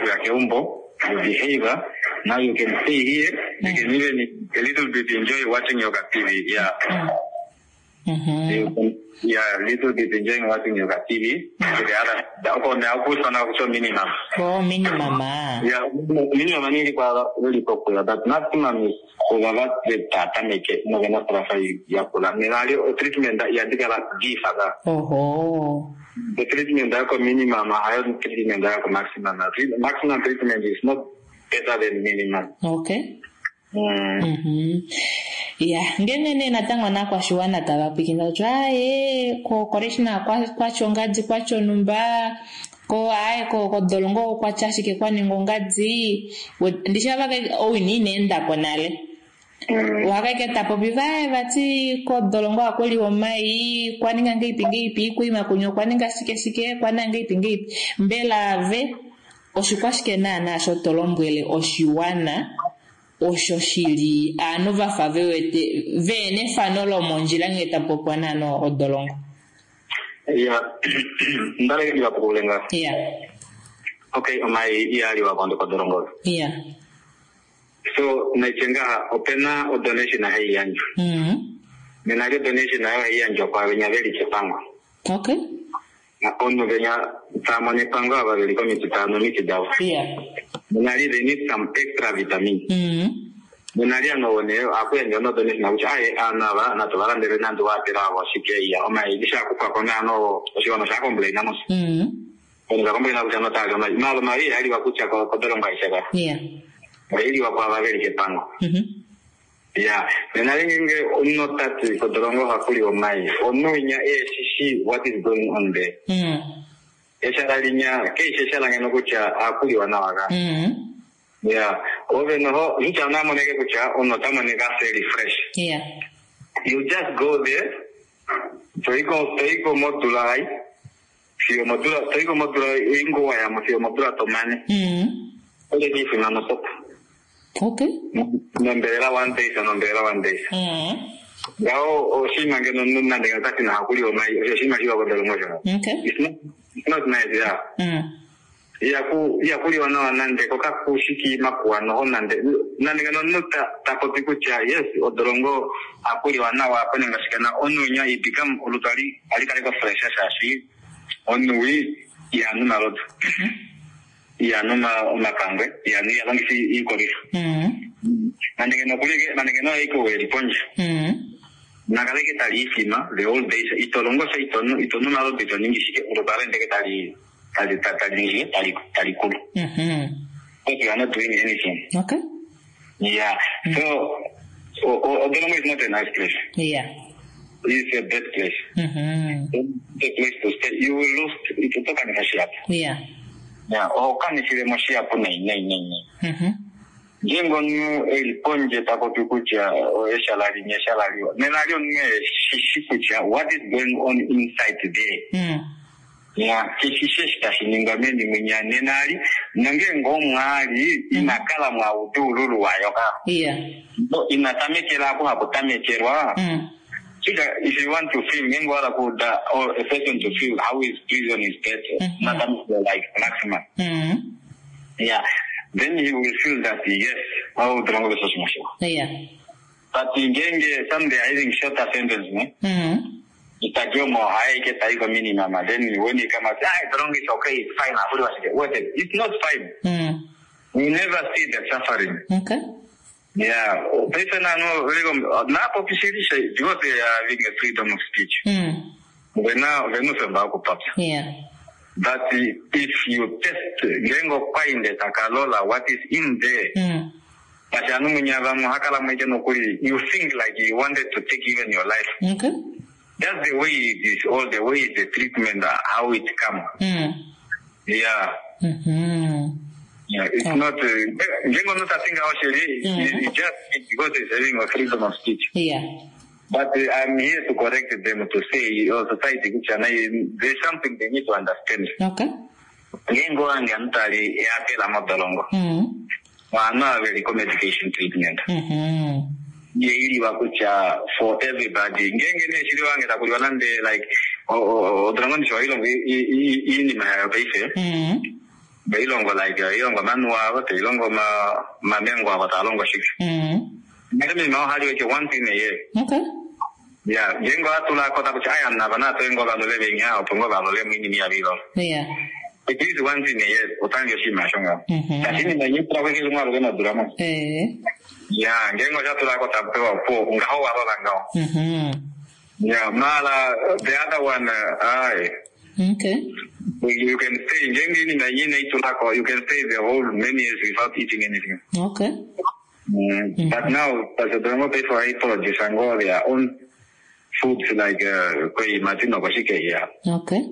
behave. Now you can stay here. You can even a little bit enjoy watching your TV. Yeah. You can, a little bit enjoying watching your TV. The minimum. Oh, minimum. Yeah, minimum is very popular, but maximum is over the Tatameke, Novena Prafa Yakula. Minali treatment that Yadika give. Oh, the treatment that minimum, higher treatment that maximum. Maximum treatment is not better than minimum. Okay. Yeah, ngene natangwa na kwa shuana tabapikinda try ko koreshina kwa chongaji kwa chonumba ko aye ko dolongo kwa chashike kwa ningongaji ndishaba ke owini nenda konale Waka tapo bivae vati ko dolongo akoli omai kwaninga ngeipi kuima kunyo kwaninga sike kwananga ngeipi mbela ve oshikwashike na sho tolombwele oshiwana oshoshili anova favewete vene fanolo monjila ngeta popwana no odolongo. Yeah. Ndale liwa kulenga. Yeah. Okay, omai iyali wa kondo kodolongo. Yeah. So naichenga opena o donation na hei yanju. Menage donation na hei yanju kwa venyaveli chepango. Okay. Na ono venya tamone pango abaveli komi tutano miti dawa. Yeah. Menage they need some extra vitamin. Menage anooneo akuya nyono donation na uchi ae anava na tuwala ndere nandu wapira wa shikeia. Omai isha kupa kone ano oshiwano shakomble inamos. Kone shakomble na uchi taga. Malo maria hali wakucha kodolonga ishaka. Yeah. Ili wa kwa vaveli kepango. Yeah. Menalingenge unotati kodolongo hakuli omai. Onuinya shishi what is going on there. Eshalalinya keisha shalangeno kucha hakuli wanawaka. Yeah. Ove noho hicha namonege kucha onotama nega refresh. Yeah. You just go there. Toiko modulai. Fio modula ingo waya mo fio modula tomane. Ole di fina no sopa. Okay. Nombera one days. Gao oshima ngeno nunna ndega tati na hakuli omai oshima shiwa kodolongo shona. Okay. It's not nice, yeah. Ya kuli wana nande koka kushiki makuwa no nande ngeno nuta takoti kucha yes odolongo akuli wana wa kwenye ngashikana onunya it become ulutali alikale fresh shashi onui ya numarot. Ya numa makangwe ya ni yalangisi ikorifu. Nandengeno iko weli ponje. Nagaleke tali ifima the old days itolongo se itonu malo bitoningi shike urubare ndeke tali kulu. But we are not doing anything. Okay. Yeah. So Odolongo is not a nice place. Yeah. It's a bad place. The place to stay. You will lose it to talk. Yeah. Yeah, okani sile moshia po nei. Jengo nu eliponje tako kucha eshalari nyeshalari. Menalio nge shikucha what is going on inside today. Yeah, kishisha shiningameni mwenyane nali nange ngomwali inakala mwa udululu wayoka. Yeah. No inatamekela hapo tamekerwa. If you want to feel, or a person to feel how his prison is better, not like maximum. Yeah. Then he will feel that yes, how the wrong is. Yeah. But in Genge, some they are having shorter sentence, it's a job more high get a minimum. Then when you come out, the wrong is okay, it's fine. It's not fine. We never see the suffering. Okay. Yeah, person na population because they are having a freedom of speech. Yeah. But if you test gengo find the takalola what is in there, you think like you wanted to take even your life. Okay. That's the way it is, all the way the treatment, how it comes. Yeah. Yeah, it's not. Gengo not a thing actually. It's just because it's having a freedom of speech. Yeah. But I'm here to correct them to say, society, there's something they need to understand. Okay. Gengo and Yantari, Apela Modolongo. Not very medication treatment. For everybody. Like, Dragon Shoilong in my base. Bailongo like Yongo Manua, Ilongo Mamengo, Alongo Shik. Maybe now how do you one thing a year? Okay. Yeah, Jengo Atula Kotachai and Navana Tengo living out, Pongo in Yavilo. Yeah. It is one thing a year, Otango Shimashonga. That's in the new province of Drama. Yeah, Jengo Atula Kotapo, Ngao. Yeah, Mala, the other one, okay. You can stay in Jengi, you can stay the whole many years without eating anything. Okay. But now, as a drama pay for apologies and go their own foods like Koi Martino Bashike here. Okay.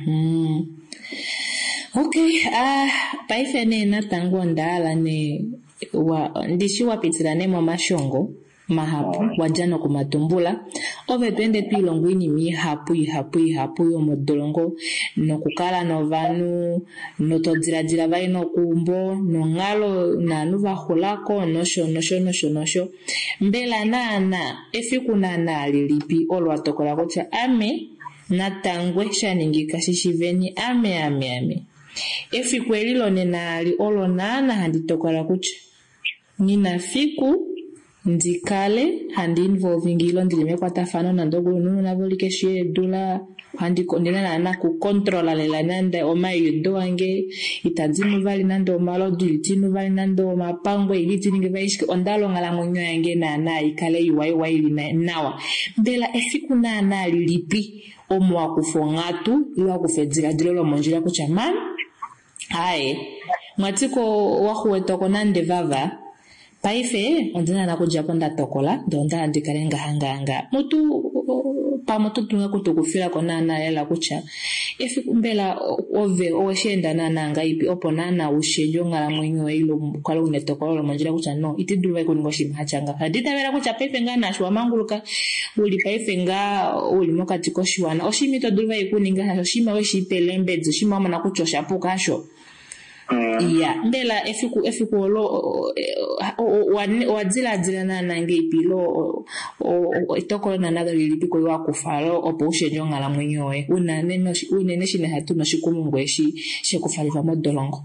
Okay. Paifene na tango ndala ne ndishi wapitirane mwa mashongo mahapu wajana kumatumbula ove twende tuilongwini mihapu yo modolongo no kukala no vanu no todziradzira vai no kumbo no ngalo nanu vahulako nosho mbela nana efikunana alilipi olwatokola kucha ame natangwe shaningika shishiveni ame efikwelilo nenali olo nana handitokola kucha nina fiku ndikale handi involving ilo ndilimekwata fano na ndogo nunu navolike shie dula handi kondena na kukontrola lela nande oma yudo wange itadzimu vali nande omalo dulitinu vali nande omapangwe ilitininge vaishike ondalo ngalangonyo yange na ikale iwaiwa ili nawa mbela efiku na lilipi omwa kufongatu iwa kufedzira dilolo monjira kuchamani hae mwatiko wahuwetoko nande vava paife ondina na kuja ponda tokola donda andikarenga hanga mutu pamoto tunga kutokufira kona na ela kucha efi kumbela ove oshenda na ngaipi oponana ushenjo ngala mwenyo ilo kwala unetokola manjira kucha no itidulwa ikoningoshi machanga hadita vera kucha paife ngana shwa manguluka uli paife nga uli mokati koshwana oshimito dulwa ikuninga hasho shima weshi pelembedzo shima mwana kuchosha pokasho ya mbela efiku olo wadzila na nange ipilo itokolo na nada lilipiko wa kufalo opo ushenyo ngala mwenyowe unene shine hatu no shikumungwe shi kufaliva modolongo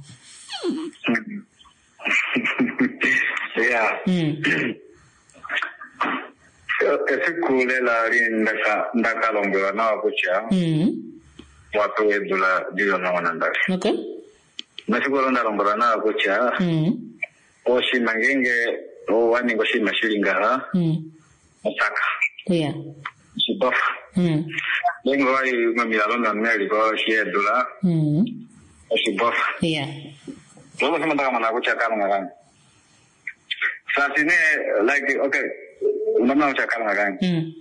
yeah efiku lela ndaka lombewa na wakucha watu edula dio na wanandari okay Masiko ronda lombora na kucha. Oshi mangenge o wani ngoshi mashilinga. Masaka. Yeah. Sibof. Lengo wai mamila londa meli ko shi edula. Oshi bof. Yeah. Lobo sama taka mana kucha kala ngaran. Sasine like okay. Mama kucha kala ngaran.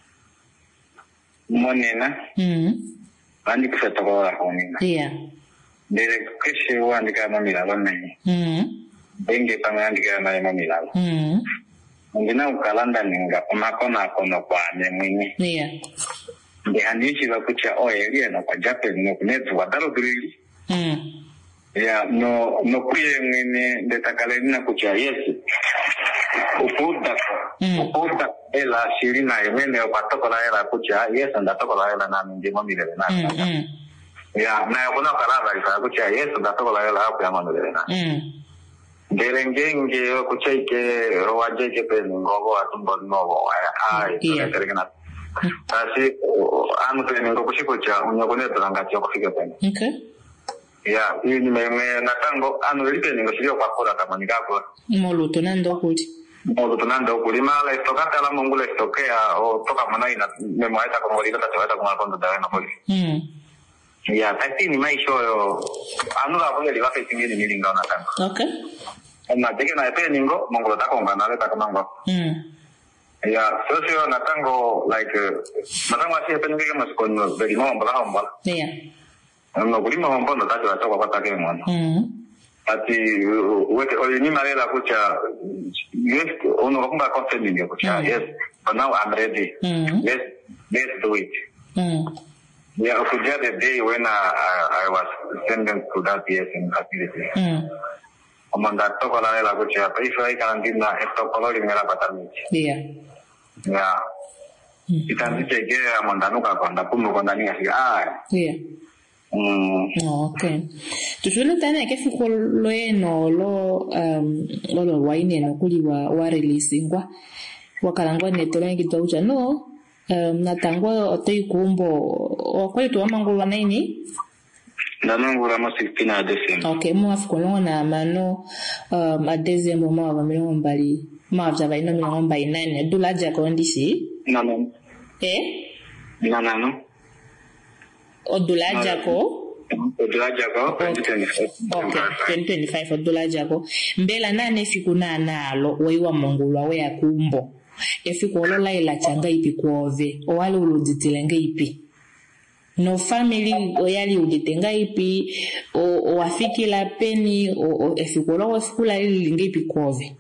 Monena. Andi kufeta kwa honina. Yeah. Dere keshe wandika mamilalo naye. Benge pamandika naye mamilalo. Ngina ukalanda ninga umakona kono kwa mwini. Yeah. Ndihanichi bakucha oyelia na kwa Japan no kunetu wadalo grili. Ya no kuye mwini ndetakale nina kucha Yesu. Upuda ela shirina yemene opatoko la ela kucha Yesu ndatoko la ela na mingi mamilele na. Ya na kuna kalaba isa kucha Yesu ndatokola yela hapo ya mandelena. Derengenge kuchaike rowajeje pe ngogo atumbo novo ai terekena. Asi anu pe ngo kushikocha unyakone turangati okufika pene. Okay. Ya ni meme natango anu lipe ngo shio kwa kora kama nikako. Moluto nando kuti. Moluto nando kuli mala istokata la mongule istokea o toka manaina memwaita kwa ngolika tatawaita kwa kondo dawe na poli. Ya, tapi ni mai shoyo anu la kule liwa fe tingeni milinga na tango. Okay. Na teke na epe ningo mongolo takonga na leta kamango. Ya, sosio na tango like matango asi epe ninge maskono beri mo mbala mbala. Yeah. No kulima mbona tatu la toka kwa take mwana. Ati weke olini malela kucha yes ono kunga confident ninge kucha yes but now I'm ready. Let's do it. Yeah, I forget the day when I was sentenced to that years in captivity. Amanda tokola la kucha, if I can do na esto color in la patamiti. Yeah. Yeah. Itanzike ge amanda nuka kwanda pumu kwanda ni asi Yeah. Okay. Tushule tana ke fikolo eno lo waine no kuli wa releasingwa. Wakalangwa netolengi toucha no. Natangwa otei kumbo okweli tuwa mangulwa naini? Nanangula mo 16 December. Okay, mwafukulongo na mano a December mwa milongo mbali mwa ino milongo mbali nane dula jako ndisi? Nanon. Nanano. Odula jako? Odula jako 2025. Okay, 2025 odula jako. Mbela nane fiku na alo weiwa mangulwa wea kumbo. Efiku olola ila changa ipi kuove. Owale uluditile nge ipi. no family oyali uditenga ipi o wafikila peni o efikolo efukula lilinga ipi kwove.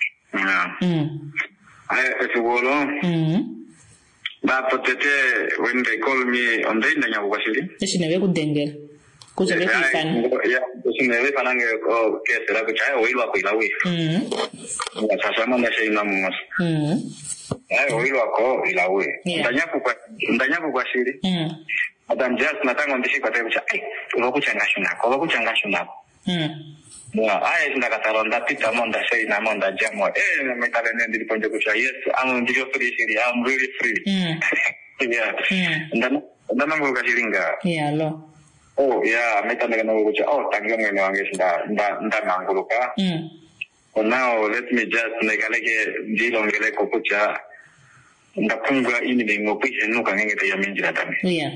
Efikolo ba potete when they call me on the ndanya kukwashiri eshinebe kudengela kuja befana ya eshinebe fanange ko kesera kuchaya oilwa kuilawi sasa mama sheina mumos oilwa ko ilawi ndanya kukwashiri Adam just natango ndishi kwa tebucha ubakuchangashuna aya ndakataronda pita monda sheina monda jamo metale ndiri ponje kucha yes I'm really free yeah ndana ngokashiringa lo oh yeah metale ngokucha tangyo ngene wange nda manguluka now let me just negaleke ndilongele kokucha ndapunga ini ngopishe nuka ngenge ya minjira tami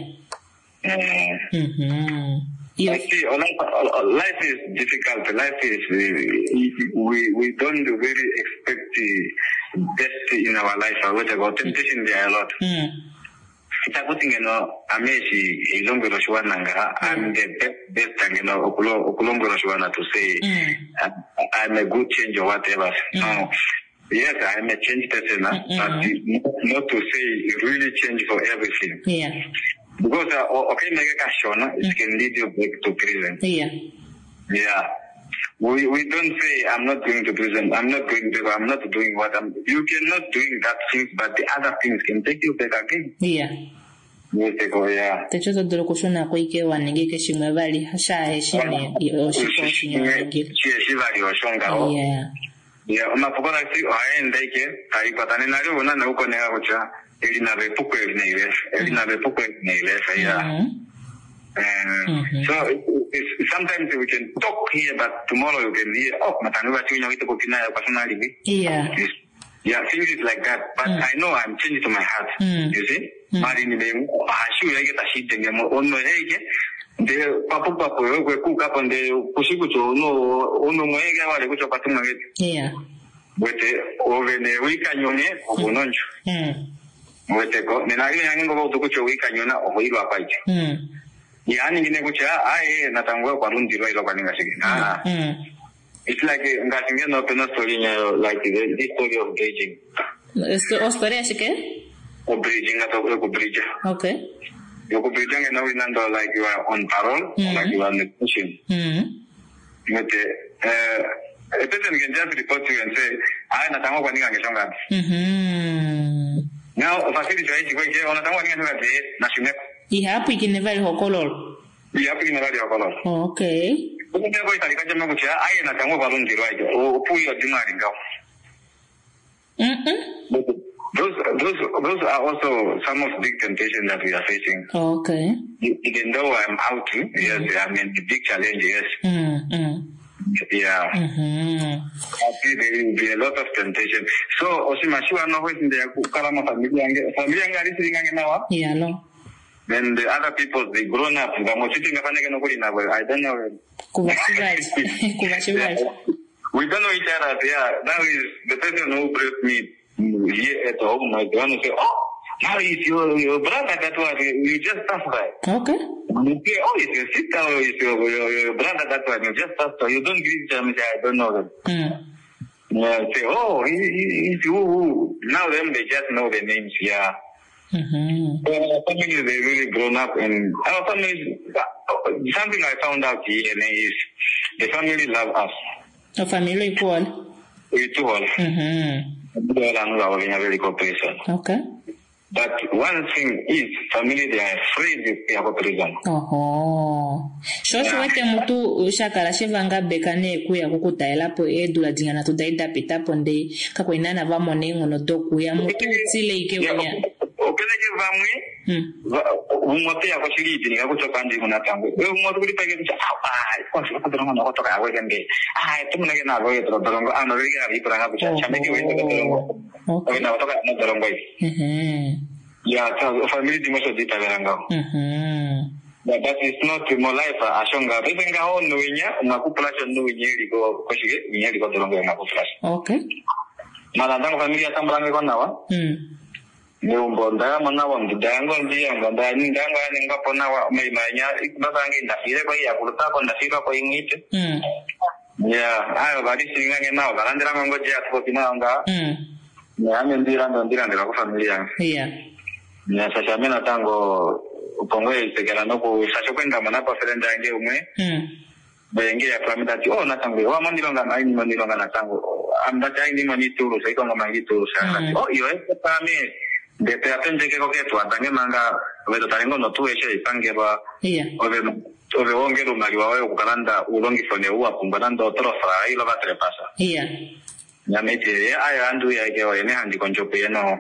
Yes. Life is difficult. Life is we don't really expect the best in our life. Whatever temptation there are a lot. It's a good thing, Ameshi ilongero shwananga. I'm the best thing, okulongero shwana to say I'm a good change or whatever. No. Yes, I'm a change person, but not to say really change for everything. Yeah. Because okay, it can lead you back to prison. Yeah. We don't say I'm not going to prison. I'm not going to. I'm not doing what I'm. You cannot doing that things, but the other things can take you back again. Yeah. Yeah. Techoza dolo kushona koike wanengeke shimwe vali hasha heshime oshiko shinyangile. Shivali oshonga. Yeah. Yeah. Unapokona si aendeke taipatane na leo na uko nega kucha. Elina bepuko elina ilesa yeah. So sometimes we can talk here, but tomorrow you can hear matangazo chini wito kupina ya personally. Yeah. Yeah, things is like that. But I know I'm changing to my heart. You see? Mari ni bemu hashu yake tashite ngemo ono yake de papo wewe kuka pande kusiku cho ono mwege wale kucho patuma wetu. Yeah. Wete ovene wika nyone obononjo. Mweteko ninagi yango bo tukucho wika nyona ohoiro apaije yani ngine kucha aye natangwa kwa rundiro ilo kwa ninga shikina it's like ngasinge no pena story like the story of bridging story ashike of bridging ato bridge okay you bridging now in and like you are on parole like you are on the mission mwete a person can just report to you and say aye natangwa kwa ninga ngeshonga now facility hizi kwa hiyo wanataka wengine ndio na shime hapo ikinevali hokololo hapo ikinevali hokololo okay ndio kwa itali kaje mko cha aye na tango kwa rundi right upuyo dimari ngao those are also some of the big temptations that we are facing. Okay, even though I'm out, yes, I mean the big challenge, yes. Yeah. I feel there will be a lot of temptation. So, Osimashua no way in the Karama family now. Yeah, no. Then the other people, they grown up. I don't know. We don't know each other. Yeah, that is the person who brought me here at home. My grandma say, "Oh, now it's your brother that was you just passed by." Okay. You say, "Oh, it's your sister or it's your brother that one you just passed by." You don't greet them. I don't know them. Say, "Oh, it's you." Now them they just know the names. Yeah. Our families, they really grown up, and our families. Something I found out here is the family love us. A family equal. Equal. They are very cooperation. Okay. But one thing is, family, they are afraid of their prison. Oh. Shosho wete mutu shakala shivanga bekane kuya kukutaela po edula jingana tudaida pita ponde kako inana vamo nengo no doku ya mutu sile ike wanya. Opeleke vamwe, umote ya kwa shiriti ni kako chokandi unatangu. Umote kuli pake kucha, kwa shirika kudrongo na kutoka ya wekende. Tumuna kena goye drongo, ano vile ya vipura hapu cha, chameki weke drongo. Okay. Na kutoka na drongo hii. Yeah, so family di most of the time. But that is not more life. Ashonga. Even ga on nuinya, nakuplasha nuinya liko koshige, nuinya liko dolongo nakuplasha. Okay. Malandang family atambrange kwa nawa. ni umbonda mana wangi dango ndi umbonda ni dango ni ngapona wa maimanya ikbasangi ndafire ko ya kulta ko ndafira ko ingite ya ayo bari singa ngena balandira mango je atko pinanga ya ndira ndira ko familia ya sasa mimi natango upongwe tegala no ko sasa kwenda mana pa frenda nge umwe bengi ya klamida ti natango wa mandilonga natango amba ni manituru sai ko ngamangituru sana yo pami de te atende que tu atange manga vedo tarengo no tu eshe ipangeba ove ongero mali wawe kukalanda ulongi fone uwa kumbanando trofa ilo batre pasa nyamete aya andu ya ke ene handi konjope yeno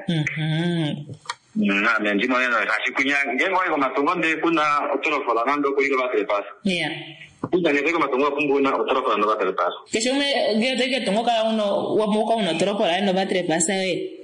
na menji mo yeno hashikunya ngemo iko matongonde kuna trofa la nando ko ilo batre pasa Kuja ni kama tungo kumbuna trofa no batre pasa kesho me gete que tungo cada uno wa moka uno trofa la no batre pasa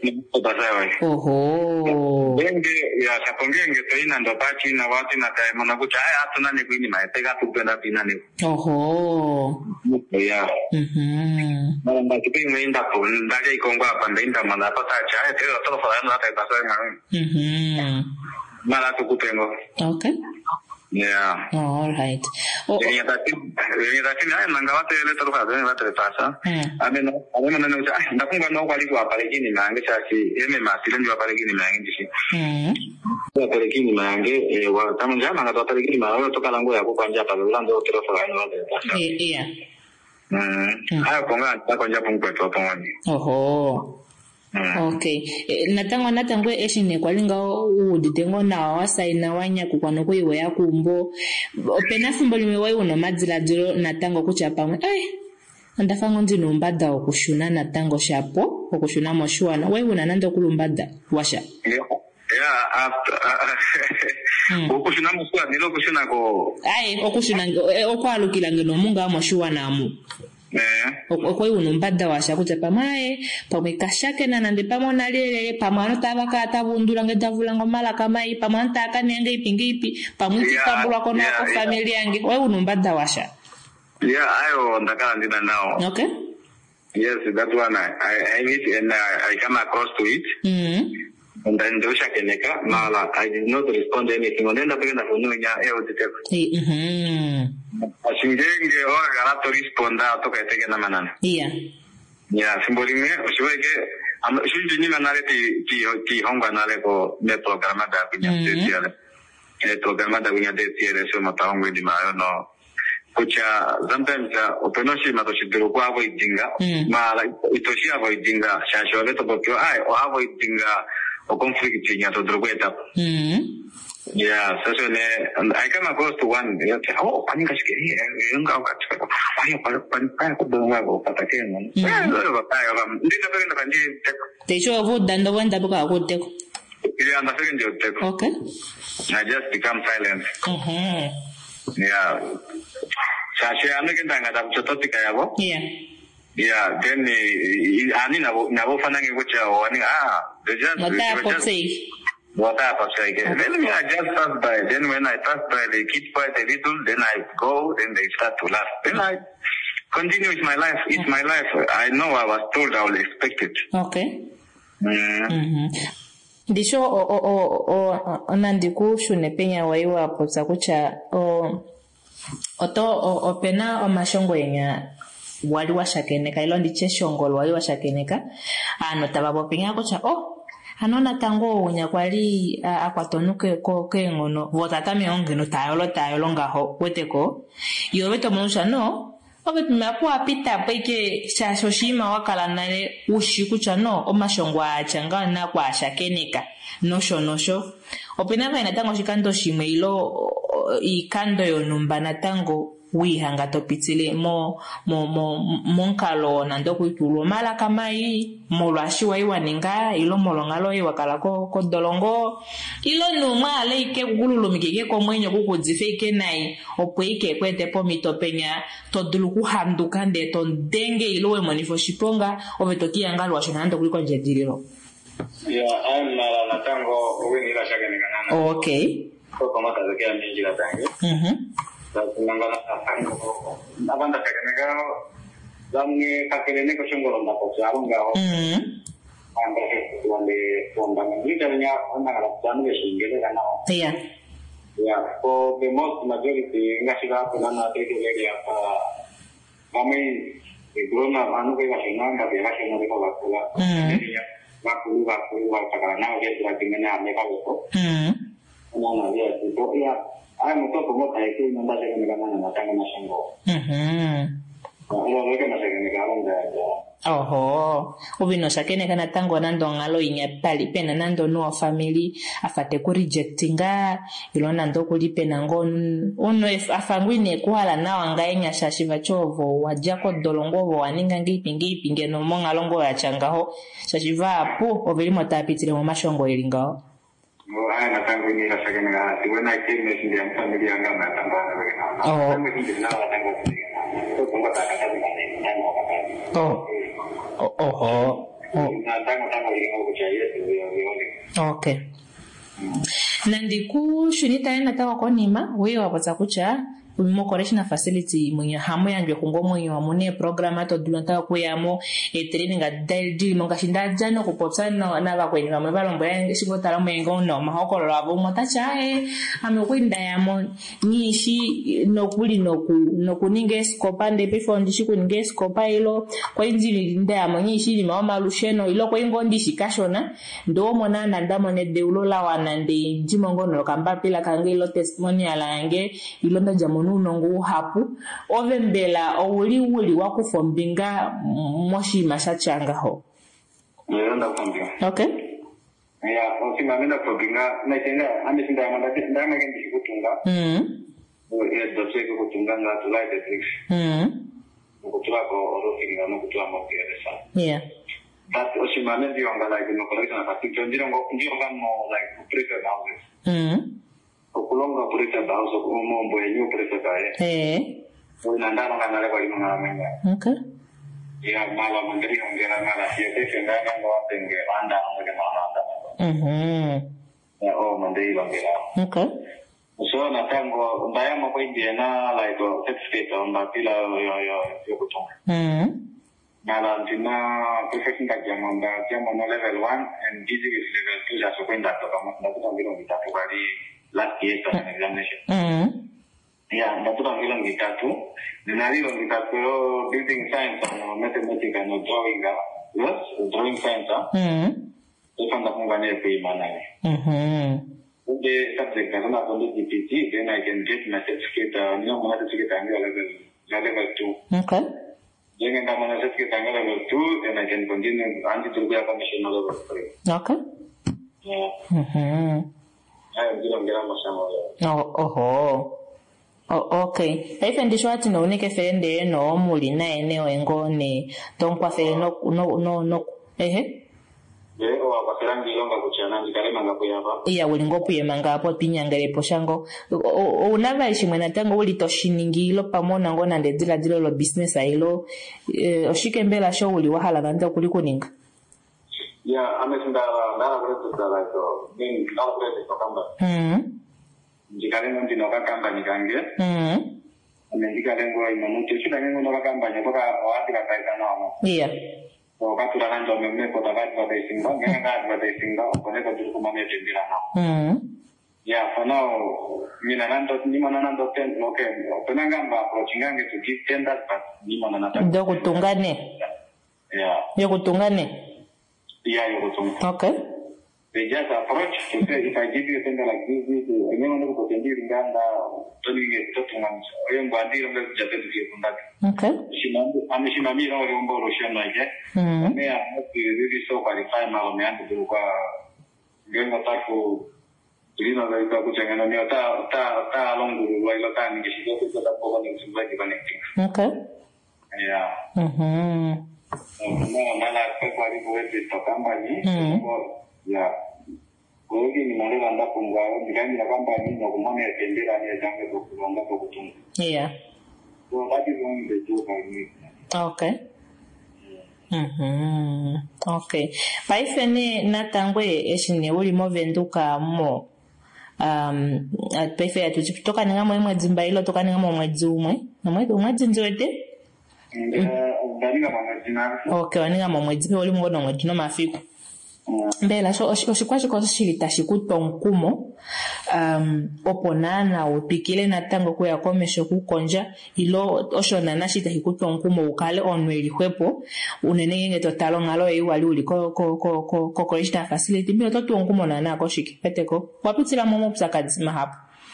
oho Benge ya sapongenge toina ndo pachi na watu na kai mona kucha hata nani kwini maetega tupenda pinani oho ya mara mbaki pinga inda po ndale ikongwa hapa ndinda mana pata cha teo trofa la no batre pasa mara tukupengo okay. Yeah. Oh, all right. Ini tadi ay mangawate le trofa de batre pasa. Ameno no ndakunga no kwali kwa pale kini mange chasi eme masile ndio pale kini mange ndishi. Kwa pale kini mange wa tamanja manga to pale kini mange to kalango ya kupanja pale ulando trofa no batre pasa. Yeah. Hayo ponga takonja pungwe to pongani. Oho. Okay. Natango eshine kwalinga uditengo na wasaina wanya kukwano kuiwe ya kumbo. Opena fumbo limewayi uno madzila duro natango kucha pamwe. Andafango ndino mbada okushuna natango shapo, okushuna moshuana. Wayi unanando kulumbada washa. Yeah, okushuna moshuana nilo kushuna ko. Okushuna okwalukila ngeno munga moshuana amu. Okoi unumbada washa kucha pamae pamwe kashake na nande pamona lele pamano tabaka tabundula ngedavula ngomala kamai pamano takanenge ipingipi pamwe tambula kona ko familia yange oi unumbada washa ayo ndakala ndina nao okay yes that one I meet and I come across to it and then do shakeneka mala I did not respond anything on enda pekena kununya Ashingenge o garato risponda to kaiteke na manana. Ya simbolinge usiweke shunji ni manale ti honga nale ko me programa da kunya tesiale. Programa da kunya tesiale so matahongo di mayo no. Kucha sometimes openoshi matoshidiro kwa avo idinga mala itoshi avo idinga shashole to bokyo o avo idinga o conflict nya to drogeta. Yeah, so I come across to one. Panika shikiri. Yunga ukachukua. Panika kudonga ko patakena. Ndika pekena kanji teko. Techo avo dando wenda buka ko teko. Yeah, na pekena ndio teko. Okay. I just become silent. Yeah. Sasa amekenda ngata kuchototika yabo. Yeah, then ani nabo fanange kucha wani they just what happened? Then I just pass by. Then when I pass by, they keep quiet a little. Then I go. Then they start to laugh. Then I continue with my life. It's my life. I know I was told I will expect it. Okay. Disho onandiku shune penya waiwa poza kucha opena omashongo yenya wali washakeneka ilo ndiche shongolo wali washakeneka tababo penya kucha anona tango unya kwali akwatonuke ko kengono votata meongeno tayolo ngaho weteko yo beto monusha no obe mapo apita peke shashoshima wakala nale ushikucha no omashongwa achanga na kwa shakeneka nosho opina vaina tango shikando shimwe ilo ikando yonumba na tango wihanga topitile monkalo nando kuitulo mala kama hii molwashi waiwaninga ilo molongalo iwakala ko dolongo ilo numa aleike gululumikeke ko mwenyo kukudzifeke nai opoike kwete po mitopenya toduluku handuka nde tondenge ilo we monifo shiponga ovetokia ngalo nando kuliko njediliro I'm na tango winila shakeneka nana okay ko mata zakia mingi la tango Nangana tango abanda shakeneka zamne kakelene ko shongolo ndako charunga Yeah. Yeah, for the most majority, the grown up and we were young, but the Russian I'm a top of what I think Oho, ubino sakene kana tango nando ngalo inyapali pena nando no family afate ku rejectinga ilo nando kulipe nango ono afangwine kwala nawa ngainya shashiva chovo wajako dolongovo waninga ngipinge no monga longo ya changaho shashiva apo oveli motapitire mu mashongo elingao. I am when I came in the family and Okay. Nandiku shunita ena tawa kwa nima, weyo wapata kucha, Ulimo correctional facility mwenye hamu yanjwe kungo mwenye wamune programa to dulanta kuyamo training adeli monga shindaja kupotsa na bakweni bamwe balombo yange shigotala mwengo no mahokolo labo motachae amekwinda yamo nishi nokuli nokuninge skopande before ndishiku ninge skopa ilo kwa injili ndamo nishi lima malusheno ilo kwa ingo ndishikashona ndo mona ndamo ne deulola wanande jimongo no kamba pila kange ilo testimonial yange ilo ndajamo nungu hapu ovembela owuli wakufombinga moshi mashachanga ho. Okay. Yeah, osimamenda fombinga naitenga amesinda amandati ndama ngendi kutunga. Yeah, dosego kutunga nga tulai the bricks. Kutua ko orofinga no kutua mokeresa. Yeah. That osimamenda yonga like no collection facility ndiro mo like private houses. Okulonga purita bauzo kumombo yenyu purita kae. Unandana ngana lewa limanga menga. Okay. Ya mala mandiri ngera ngala siete sengana ngwa tenge anda ngode mama. Ya mandiri ngera. Okay. So na tango ndaya mo ko indiana like certificate on the pila yo kutonga. Nala ndina professional jamon level 1 and this is level 2 ya so kwenda to kama ndakutambira ngitatu bali last year examination. Yeah, that's what I'm going to get to. Then I will get to building science and mathematics and drawing. Yes, drawing science. If I'm not going to pay money. The subject is not only DPT, then I can get my certificate, my certificate level 2. Okay. Then I get my certificate level 2, and I can continue until the commission level 3. Okay. Yeah. Okay. If and short no nike fende no muli na eneo engone tonkwa fele no waparangi longa kuchana ndikalema ngapo yapa iya ulingopu yemanga hapo pinyangale poshango unava ishimwe natango ulitoshiningilo pamona ngona ndedila dilo lo business ailo oshike mbela show uli wahala nanda kuliko ninga. Yeah, amesindala ndala kwetu like being ndala kwetu kamba. Ndikale ndino kakamba nikange. Ndikale ngo imanuti shida ngo ndo kakamba nyoka wati kakaita nawo. Yeah. Wakati ranjo mmemme kwa advertising ngo nganga advertising ngo koneka tuli kumame tembira nawo. Yeah, for now mina nando ten okay. Penangamba approachingange to give tenders but nimana nata. Ndo kutungane. Yeah. Yo kutungane. Yeah, you go. Okay. They just approach to say, if I give you a tender like this, I don't know what you're doing. Telling it to months. I am going to just okay. I'm a Shimamiro or Russian like that. May I really so qualified Malaman to do going attack to Lino like Kakuchang and Ta along the way of time. She goes to the problem to like connecting. Okay. Yeah. No, nala kwa hiyo kwa company. Yeah. Wewe ni mali anda kungao ndani ya company na kumama ya tembea ni jambo kuonga kwa kutunga. Yeah. So that is one the job I need. Okay. Okay. Paifene natangwe eshine uli movenduka mo paife ya tutoka ninga mwezi mbailo toka ninga mwezi umwe. Na mwezi njoete? Okay, waninga mwezi pe oli mwono mwezi no mafiku. mbela so osikwashi kwa shilita shikutonkumo oponana upikile natango kuya komesho kukonja ilo oshona nashita shikutonkumo ukale onweli hwepo unene ngenge totalo ngalo yiwali uli ko college facility mbela totonkumo nana koshiki peteko wapitila momo psakadzima hapo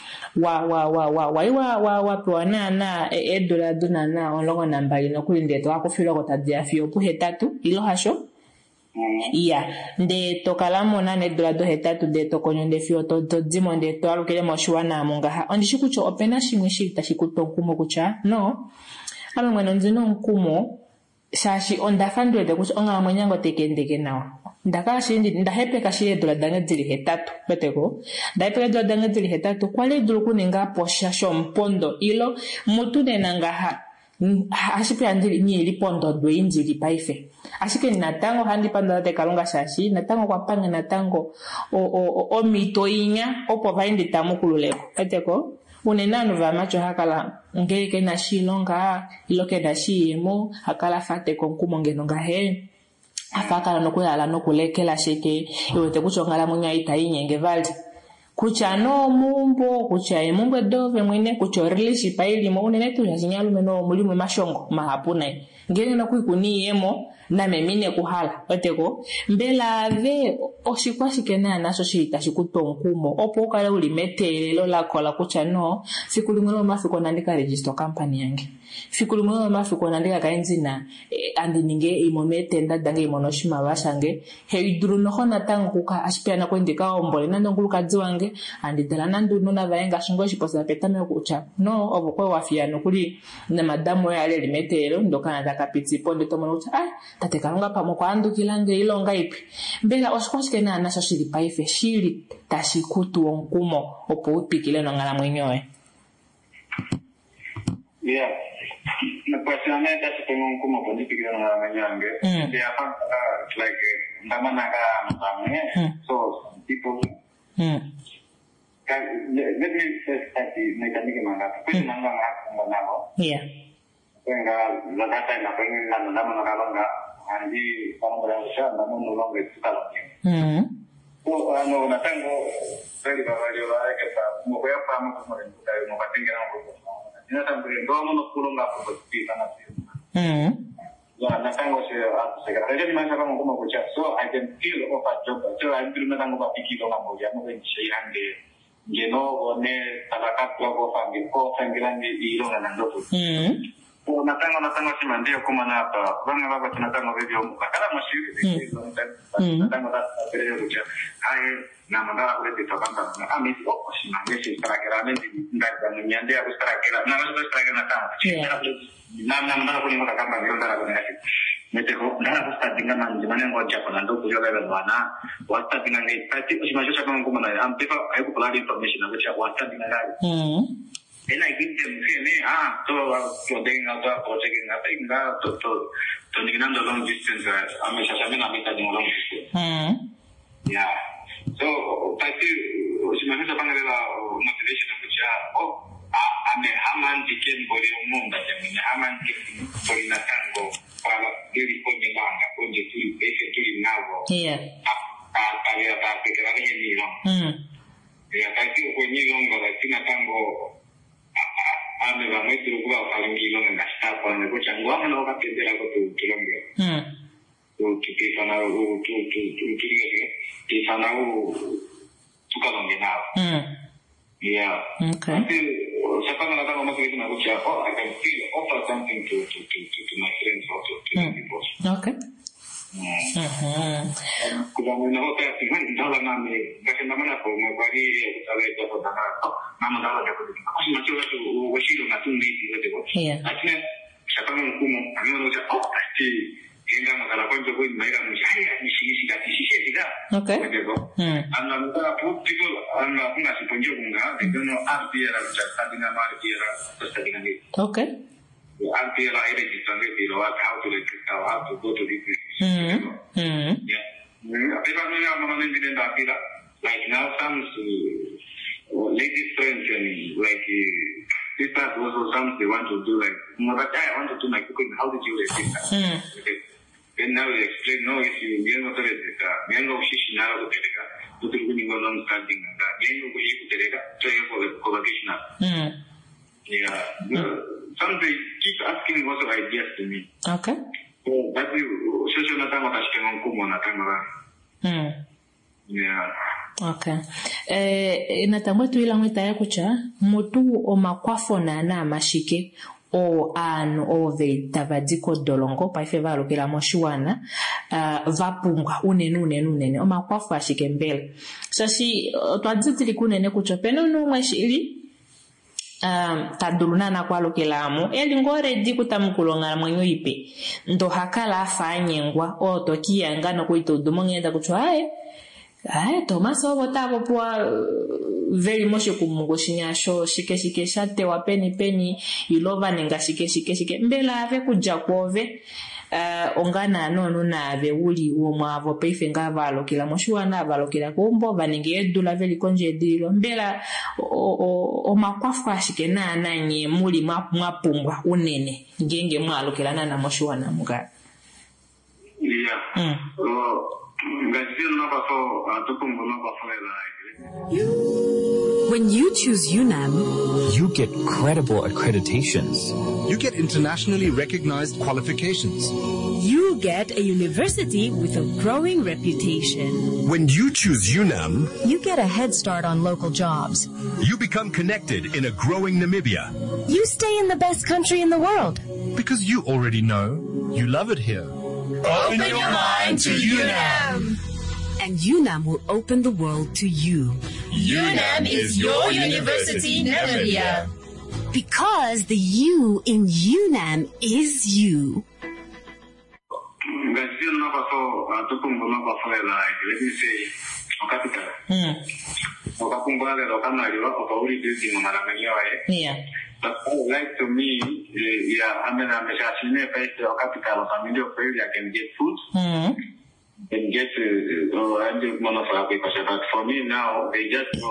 wa pewana na edola dunana olongo nambali nokulindeto akufilwa kotadia fio pu hetatu ilo hasho nde tokalamo na edola do hetatu de tokonyonde fio to dimo nde to alukele moshiwana munga ondishi kucho opena shimwe shita shikutonkumo kucha no ame mweno nzino nkumo shashi ondafandwe de kucho onga mwenyango tekendeke nawa ndakala shindi ndahepeka shile dola dange zili hetatu beteko ndahepeka dola dange zili hetatu kwale dulu kuninga posha shompondo ilo mutu nenanga ashipe andili nyili pondo dwe injili paife ashike natango handi panda te kalonga shashi natango kwa pange natango o mito inya opo vaindi tamukululeko beteko unenanu va macho hakala ngeke na shilonga iloke na shiemo hakala fate konkumo ngenonga he afakala nokulala nokulekela sheke iwete kuchongala munya itayinyenge valdi kucha no mumbo kucha emumbo dove mwene kucho rilishi paili mo unene tu yazinyalu meno mulimu mashongo mahapuna ngene na kuikuni yemo na memine kuhala oteko mbela ave oshikwashikena naso shita shikutonkumo opo kala ulimetele lo lakola kucha no fikulimwe mafiko nandika register company yange fikulimwe mafiko nandika kaenzina andi ninge imomete ndadange imonoshima bashange heiduru no hona tangu kuka ashpiana kwendika ombole nando ngulukazi wange andi dala nandu nona vaenga shingo shiposa petame kucha no obokwe wafiano kuli na madamu yale limetelo ndokana takapitsi ponde tomono kucha tate kalonga pamo kwa andu kilange ilonga ipi mbela osikoshikena naso shili paife shili tashikutu onkumo opo upikile no ngala mwenyoe na personalmente tengo un como político en la mañana de aparte like ndamana ka mtamwe so people let me first start the mechanic manga kwa nanga ngako venga la data na kwenye ndamana ka banga andi kama bala ndamana longa tukalonye so ano natango kweli baba leo akata mko hapa mko mkatenga ngo ninatambua ndio mno kulonga hapo kwa kana ya natango se ndio maana kama ngoma kucha so I can feel of a job so I feel natango kwa pikilo na moja mo nchi yange ngeno one talaka kwa family kwa family ilo na ndoto natango sima ndio kama na hapa bana baba tunatango video kala mshiri natango na kucha hai na mandala kule tokanga na amisi oshima ngeshi strakera mendi ndaka nyande ya strakera na wazo strakera na tama na mandala kule mtakamba ndio ndara kule ngati meteko ndara kustatinga manje mane ngoja kwa ndo kujoga bana wastatinga ngai kati oshima josha kama ngoma na ampefa haiko provide information na kucha wastatinga ngai then I give them so denga project na to ninando long distance amesha shamena mita long distance yeah. So, tadi sebenarnya sepanjang motivation aku cakap, ane haman dikin boleh umum dan yang haman dikin boleh natango kalau diri pun jangan pun jadi basic tu inawo. Iya. Apa pikirannya ni long. Ya, tadi aku ni long kalau tina tango ane bang itu gua paling gila nggak start kalau aku cangguang kalau kat pintar aku tu kilang dia. Tu sana tu di sana suka mengenal. Yeah. Okay. Tapi siapa yang datang ngomong begitu aku cakap, I can feel offer something to my friends also to people. Okay. Kalau menurut saya sih, dalam nama, kasi nama aku mengkari kalau itu apa nama dalam aku masih tu wasilo natumbi itu. Iya. Akhirnya siapa yang ngomong, kami orang cakap, pasti Hingga kalau kau jokowi mereka menjaya misi tidak. Okay. Anda muka pun itu anda pun ngasih penjual enggak, itu no arti era cakap dengan arti era terus dengan itu. Okay. Arti era ini kita ni bila how to go to the place. Ya. Tapi kalau yang mana tidak tapi lah, like now some ladies friends and like this also something they want to do like, I want to do my cooking. How did you receive that? Okay. Then now we explain, no, if you get what it is, then go fish now to Terega, to the winning on standing, then you will to Terega, try for the conversation. Yeah. Some they keep asking what ideas to me. Okay. So that you social natama kashkengon kumo natama. Yeah. Okay. Natangwa tu ila ngwita ya kucha, motu o makwafo na mashike, o anu o ve tavadiko dolongo pa ife valo kila moshuana vapungwa unene o makwafo ashike mbele so si twadzitili kunene kuchopeno numweshili taduluna na kwalo kelamu eli ngore di kutamukulonga mwenyo ipe ndo hakala afanyengwa o tokia ngano kuito dumongenda kuchwa Tomaso botabo pwa very moshe kumungoshinya sho shike shate wa peni ilova nenga shike mbela ave kuja kwove ongana nonu na ave uli uomwavo peife nga valo kila moshuana valo kila kumbo vanenge edula veli konje dilo mbela o makwafu ashike na nye muli mapumbwa unene ngenge mwalo kila na moshuana mga When you choose UNAM, you get credible accreditations. You get internationally recognized qualifications. You get a university with a growing reputation. When you choose UNAM, you get a head start on local jobs. You become connected in a growing Namibia. You stay in the best country in the world. Because you already know you love it here. Open your mind to UNAM. And UNAM will open the world to you. UNAM is your university, Namibia. Because the U in UNAM is you. Yeah. But like to me, I mean, I'm a capital family of I can get food. And get but for me now, they just to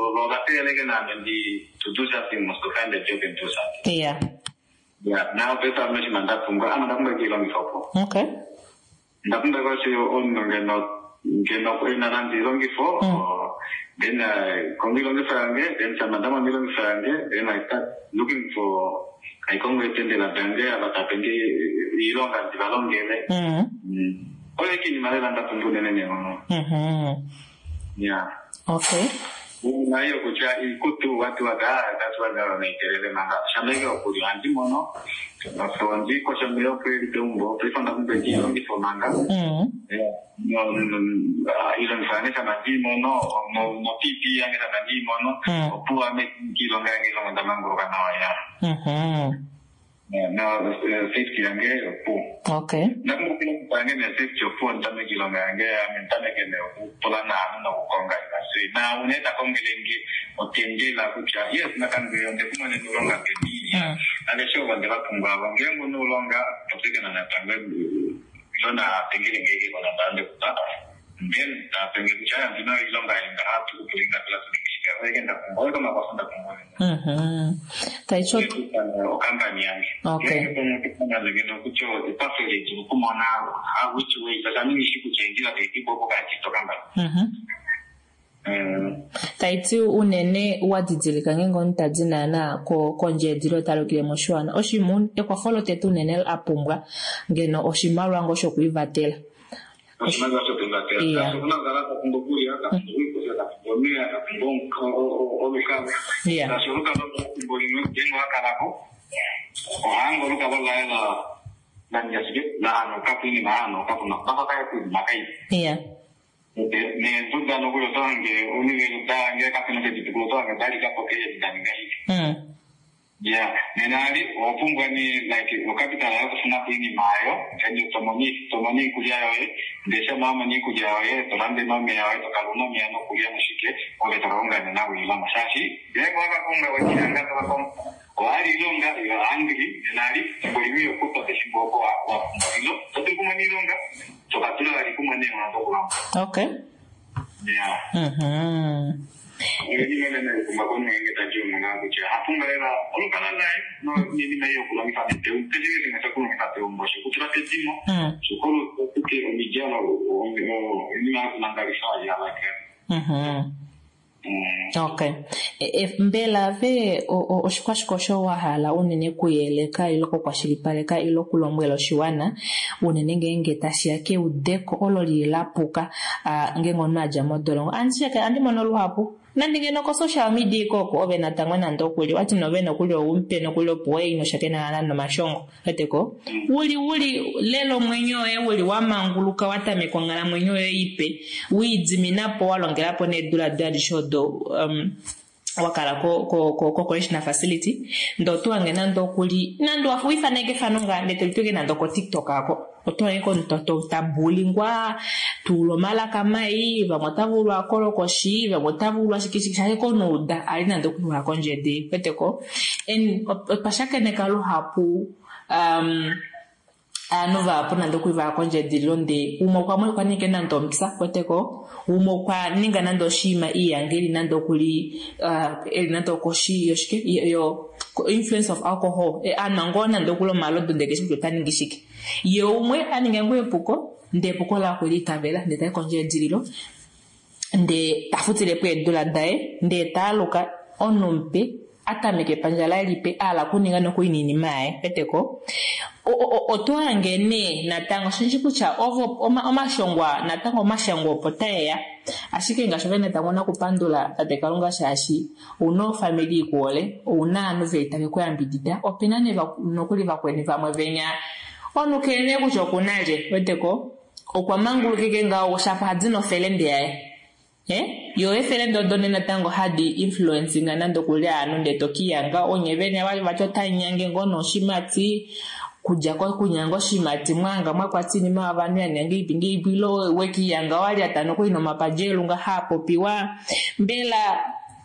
do something, must to find a job and do something. Yeah. Yeah, now better measurement that from okay. Nothing that you own get up in long before, then then some madam then I start looking for I come with the Latanga, but I think you don't have the yeah. Okay. Nayo kucha ikutu watu waga that's what I make the manga shamega kuri andi mono so ndi ko shamega kuri dombo prefanda kumbeji ongi for manga no ilon fane sama di mono no pipi yang sama di mono opua me kilonga kilonga tamangro kana ya no safety yange opu okay na kumbuka kupanga na safety opu ndame kilonga yange amentane kene pola na no konga na unaweza kongelenge otendela kucha yes nakange onde kuma ne longa kedi angesho bande bapunga bangengo no longa topeka na tanga ilona tengile ngeke kona bande kuta then tenge kucha ndina ilonga inga hatu kulinga kila tukishika wegenda kumboa kama basanda kumboa taicho o company yangu okay kuna legendo kucho perfect kumona which way sasa mimi sikuchenjia kipo kwa kitu kamba taiti unene wadidilika ngengo ntadzina na konje dilo talokile moshwana oshimun ekwa follow tetu nene apumbwa ngeno oshimalwa ngo shokuivatela oshimalwa shokuivatela kuna ngala kumbukuya kakumbukuya kakumbukuya kakumbonko obikaba yeah ashuruka kumbukuya ngeno akalako ohango lukabala ela nanyasige na ano kapini na ano kapuna baba kaya kumakai yeah ne tunda no kulo tange unige tange kapino ke tikulo tange dali ka poke ndanga hivi yeah nenali opungwa ni like capital ya kufuna kwini mayo kanyo tomoni kulia yoye ndesha mama ni kulia yoye tolande mama yawe tokaluno miano kulia mushike ole toronga na nawe ila masashi yengo akakunga wakiranga kwa wali longa ya angri nenali bolivio kupa teshiboko wa hilo totukuma ni longa tokatula alikumane na tokula okay yeah Ini mana kumbagon yang kita jual mana tu je. Apa mereka? Kalau kalau lain, no ini mana yang kurang kita tahu. Jadi kita tak kurang kita tahu macam kutra tadi mo. So kalau kita umijah lah, ini mana nangkari saya lagi. Okay. Mbela ve o shkwashkosho wahala unene kuyeleka iloko kwa shilipaleka iloko lombwelo shiwana unene ngenge tashiake udeko ololi lapuka ngengo naja modolongo ancheke andi monolu hapo nandinge no ko social media koko obe natangwa nando kuli wati no beno kuli umpe no kuli boy no shakena nando mashongo eteko wuli lelo mwenyoe wuli wamanguluka watame kwangala mwenyoe ipe widzminapo walongerapo ne dula shodo wakala ko correctional facility ndo tuangena ndo kuli nando afuifa nege fanunga netelituge nando ko TikTok ako otoe ko ntoto tabulingwa tulomala kamai vamotavulwa kolokoshi vamotavulwa shikishikisha ko noda alina ndo kulwa konje de peteko en pashaka ne kalu hapu nova pona ndo kuiva konje de londe umo kwa mwe kwa nike nando mkisa peteko umo kwa ninga nando shima iyangeli nando kuli nando koshi yoshike yo influence of alcohol anangona ndo kulo malo ndege shikutani ngishike yo umwe aningengwe puko nde puko la kuli tabela nde ta konje dililo nde tafutile pe dola dae nde taluka onompe atameke panjala lipe ala kuninga no kuinini mae peteko otoangene natango shinchikucha ovo omashongwa natango mashangwa potaya ashike ngashovene tangona kupandula tatekalunga shashi uno family kuole una noveta kwambidida opinane nokuli bakweni vamwe venya onukene kuchokunaje peteko okwamangulu kikenga oshapa hadzino felende yae yo efelendo done natango hadi influencing nando kulia anonde tokiyanga onyevene abali bachota nyange ngono shimati kuja kwa kunyango shimati mwanga mwakwatini mabanu yanyange ibinge ibilo weki yanga wali atanoko ino mapajelu nga hapo piwa mbela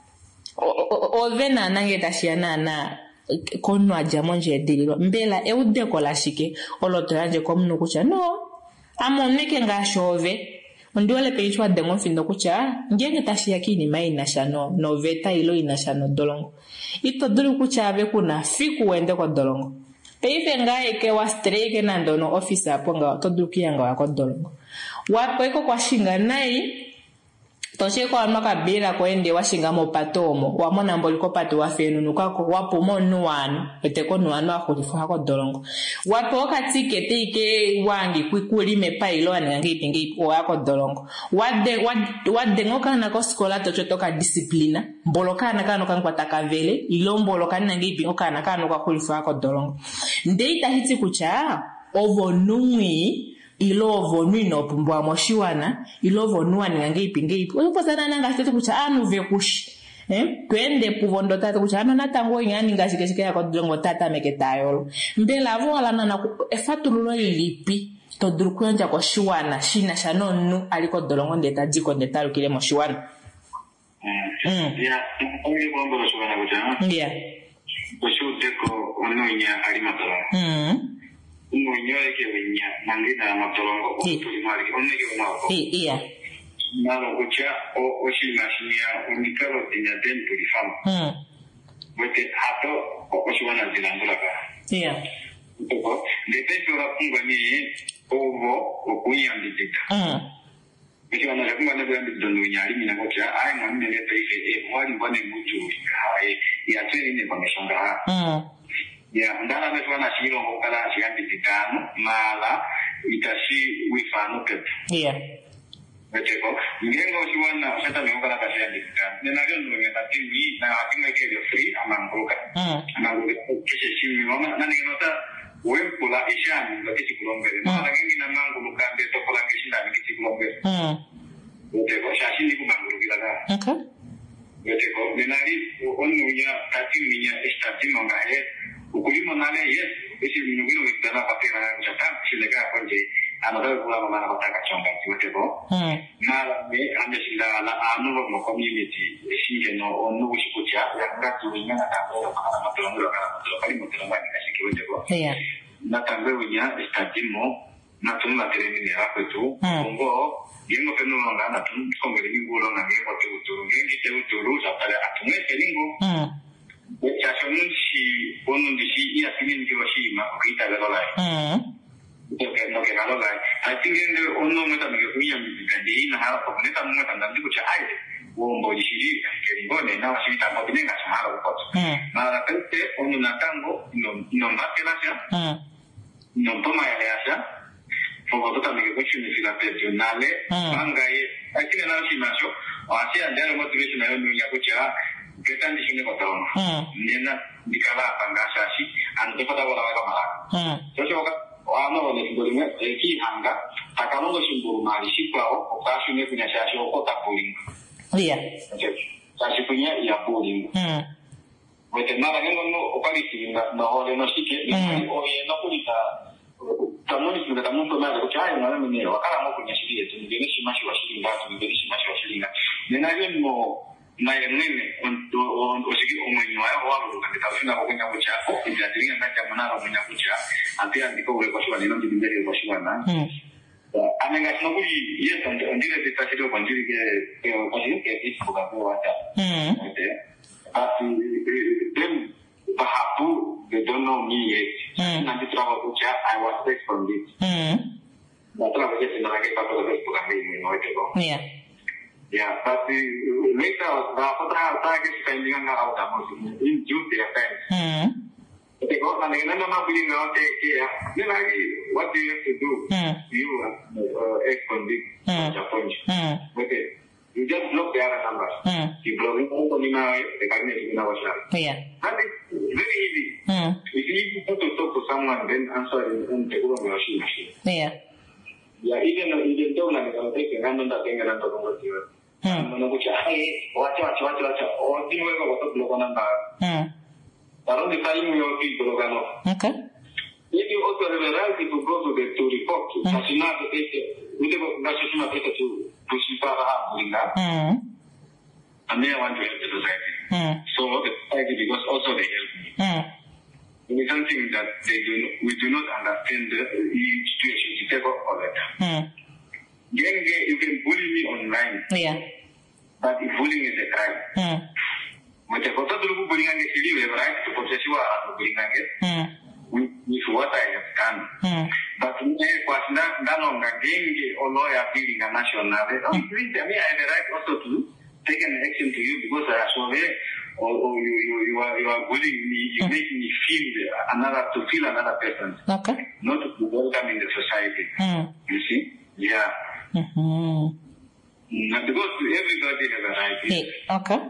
ovena nange tashiana na kono ajamonje dililo mbela eudeko lashike oloto yanje kwa mnu kucha no amoneke nga shove Ondiwale peichwa dengo findo kucha ngenge tashiaki ni mai nashano no veta ilo inashano dolongo ito dulu kucha abe kuna fiku wende kwa dolongo peife ngae ke wa strike nando no office hapo nga toduki yanga wako dolongo wapo iko kwa shinga nai toshe kwa maka bila kwende washinga mo patomo wamona mboliko patu wafenu nukako wapo mo nuwanu eteko nuwanu akulifuha kwa dolongo wapo katike teike wangi kwikuli mepa ilo anangi ipingi wako dolongo wade ngoka na ko skola tochotoka disciplina mboloka na kano kwa takavele ilo mboloka nangi ipingi na kano kwa kulifuha kwa dolongo ndeita hiti kucha ovo nungi ilovo nwino pumbwa moshiwana ilovo nuwani ngange ipinge ulipo sana nanga sitetu kucha anu vekushi twende puvondo tata kucha anu natango ingani ngashikeshike ya kodongo tata meketayolo mbela vola nana efatululo ilipi toduru kuanja kwa shiwana shina shanonu aliko dolongo ndeta jiko ndeta lukile moshiwana ya onge bombo lo shiwana kucha ya kushu deko ononya alimatala Unyoye ke wenya mangina matolongo kutulimali onege umako iya nalo kucha o shimashia unikalo tinya dentro di fama wete hato oshiwana zilandula ka iya ko ndete ora kunga ni ovo okuyambidika Ikiwana jakunga nebo yambidondo nyali mina kucha ai mwana nete ife wali bone muju hai ya twini ne bameshanga ya ndala metu wana shiro ngokala shiambi ditano mala itashi wifano pepe weteko ngengo shiwana seta ngokala kashiambi ditano nena leo ngenda tiwi na hatima kele free amanguluka keshe shimi mama nani ngenota wempula ishani ngati kulombele mala ngengi na manguluka mbeto kola ngishinda ngiti kulombele weteko shashini kumangulukila ka weteko nenali onunya katiminya estatima ngahe ukulima nale yes isi minugino witana patera chata shilega konje another kula mama nataka chonga tiwetebo mala me ameshinda la anulo mo community shinge no onu ushikucha yakati winyana takoro kana matolongo kana matolongo motolongo ni shikiwetebo natambe winya estadimo na tunla termine la kwetu ngo yengo fenolo na tunkongere ningulo na ngeko teuturu ngengi teuturu zapale atumete ningo chashamunshi onundishi iya siningi washima kuita galolai no que galolai I think ende onno meta mikunya mikandi na hala pokuneta mweta ndandi kucha aile wombo dishiri keringone na washiri tambo binenga samara ukoto na rapente onno natango no matelasha no toma ya leasha fogo también que mucho me fila personale mangai aquí en la simasho así andar motivation na yo ya kucha que tan diciendo con nena dikala pangasa si ando pada wala wala entonces ano de simbolima ki hanga takano do simbol mali sipao okasu ne punya sasio kota puling iya sasio punya ya puling wete nada ngono opari singa no ole no sike ni oye no pulita tamoni singa tamuntu mali kuchaya mwana minero wakala mo kunya shiri yetu ngene shimashi wa shiri ngatu ngene shimashi wa shiri ngatu nena yemo na yenene on osiki omenyo ayo wabo kanitafuna kunya kuchako ijatinga ngacha mwanaro munya kucha ampia ndiko ule kwa shwani ndio ndivyo kwa shwana amenga tunakuli yes ndile vitashirio kwa ndili ke kwa shirika ya kitu kwa hata ati them bahapu they don't know me yet na nditwa kucha I was sick from this na tuna kuja tena kwa sababu kwa mimi no yeah but later was the spending on our time in June the offense they got nothing no bullying out there what do you have to do you ex-convict Japan okay you just block the other numbers you block only now the cabinet now that is very easy if you want to talk to someone then answer in the machine even though like I'm taking random that thing around the menunggunya, wacha, oh di mana kau tu blokan anda, baru di kali mewakili blokan lo. Okay. Jadi auto reveral itu go to the to report, masih nak itu masih cuma kita tu pusipara bulinga. And they want to help the society. So the society because also they help me. It is something that we do not understand the situation to take up all the time. You can bully me online. Yeah. But if bullying is a crime. Macam kau dulu bullying angin sendiri, right? Proses siwa atau bullying angin. With what I have done. But me kuasna dalam genge olo ya bullying nasional. Please tell me I have a right also to take an action to you because I saw it. Or you are bullying me. You make me feel another person. Okay. Not to welcome in the society. You see? Yeah. Because everybody has a right. Okay.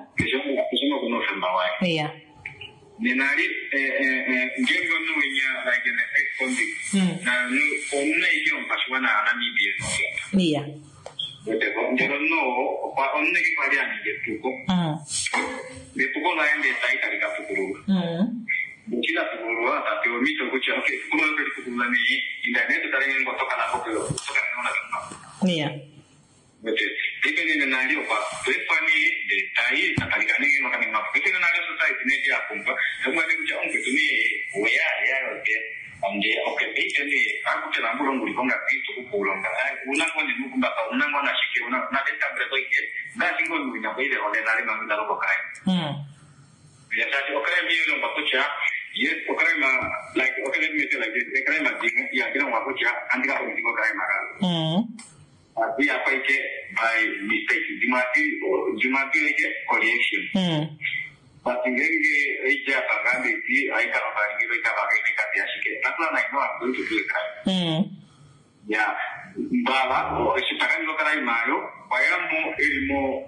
Yeah. Nenari ngengo nunya like an ex-convict. Na nu onna iki on paswana Namibia. Yeah. But they don't know kwa onna ki pari ani getuko. Betuko na ende taita likapukuru. Kila tukuru ata teo mito kucha okay kuma ndio tukuru ni internet tarenga kutoka na hapo kutoka naona kama. Yeah. But depending on the kwa kwani de tai atalikani makani mapo. Depending on the society ne ya kumpa. Kama ni kuja onke tuni oya ya yote. Ande okay pete ni akuta na mbulongo likonga kitu kukulonga. Unako ni mukumba unango na shike una na deta breto ike. Na singo ni na bile ole na lima ngalo kwa kai. Ya sasa okay mimi ndo bakucha. Yes, okay ma like okay let me say like this. Okay ma dinga ya kila wakucha andika kwa ndiko kai mara. We are fighting by mistake. Jumati is correction. But in the age of a I cannot give it a that's what I know I'm going to do it. Yeah. Baba, or if you can look at Mayo, why am more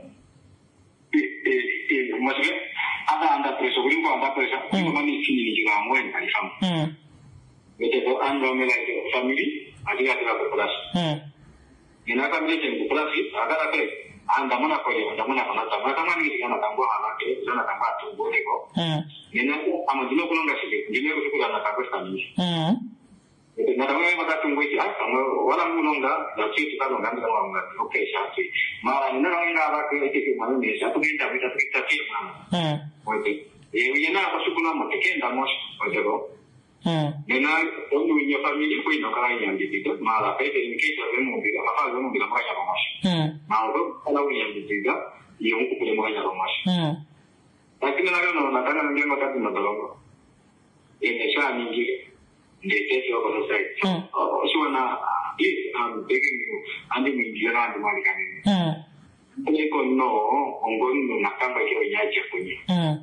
Muslim? Other pressure, we go under pressure. Money finishing on when I come. With a unnormalized family, I think I have a plus. Inaka mleje mkulasi agara kale andamana kole andamana kana tamata mani yana tambo halake yana tamba tumbo leko ninaku amajilo kulonga shike ndine kutukula na kabisa mimi na tamwe maka tumbo hiki hata wala mulonga na chitu kalonga ndanga wanga okay shati mara ninaanga abake hiki mwana ni shatu kinda vita mama wote yana kushukuna mtekenda moshi wajego Mena onu in your family ko ino kaya yang dito mala pwede in case of mo biga papa mo biga kaya mo mas malo ala yang dito yung ko mo kaya mo mas tapi na no nataka ndio wakati madalongo siya mingi ndete sio kwa sasa sio na begging you andi mingi na andi mali kani ko no ongon no nakamba kio nyaje kunye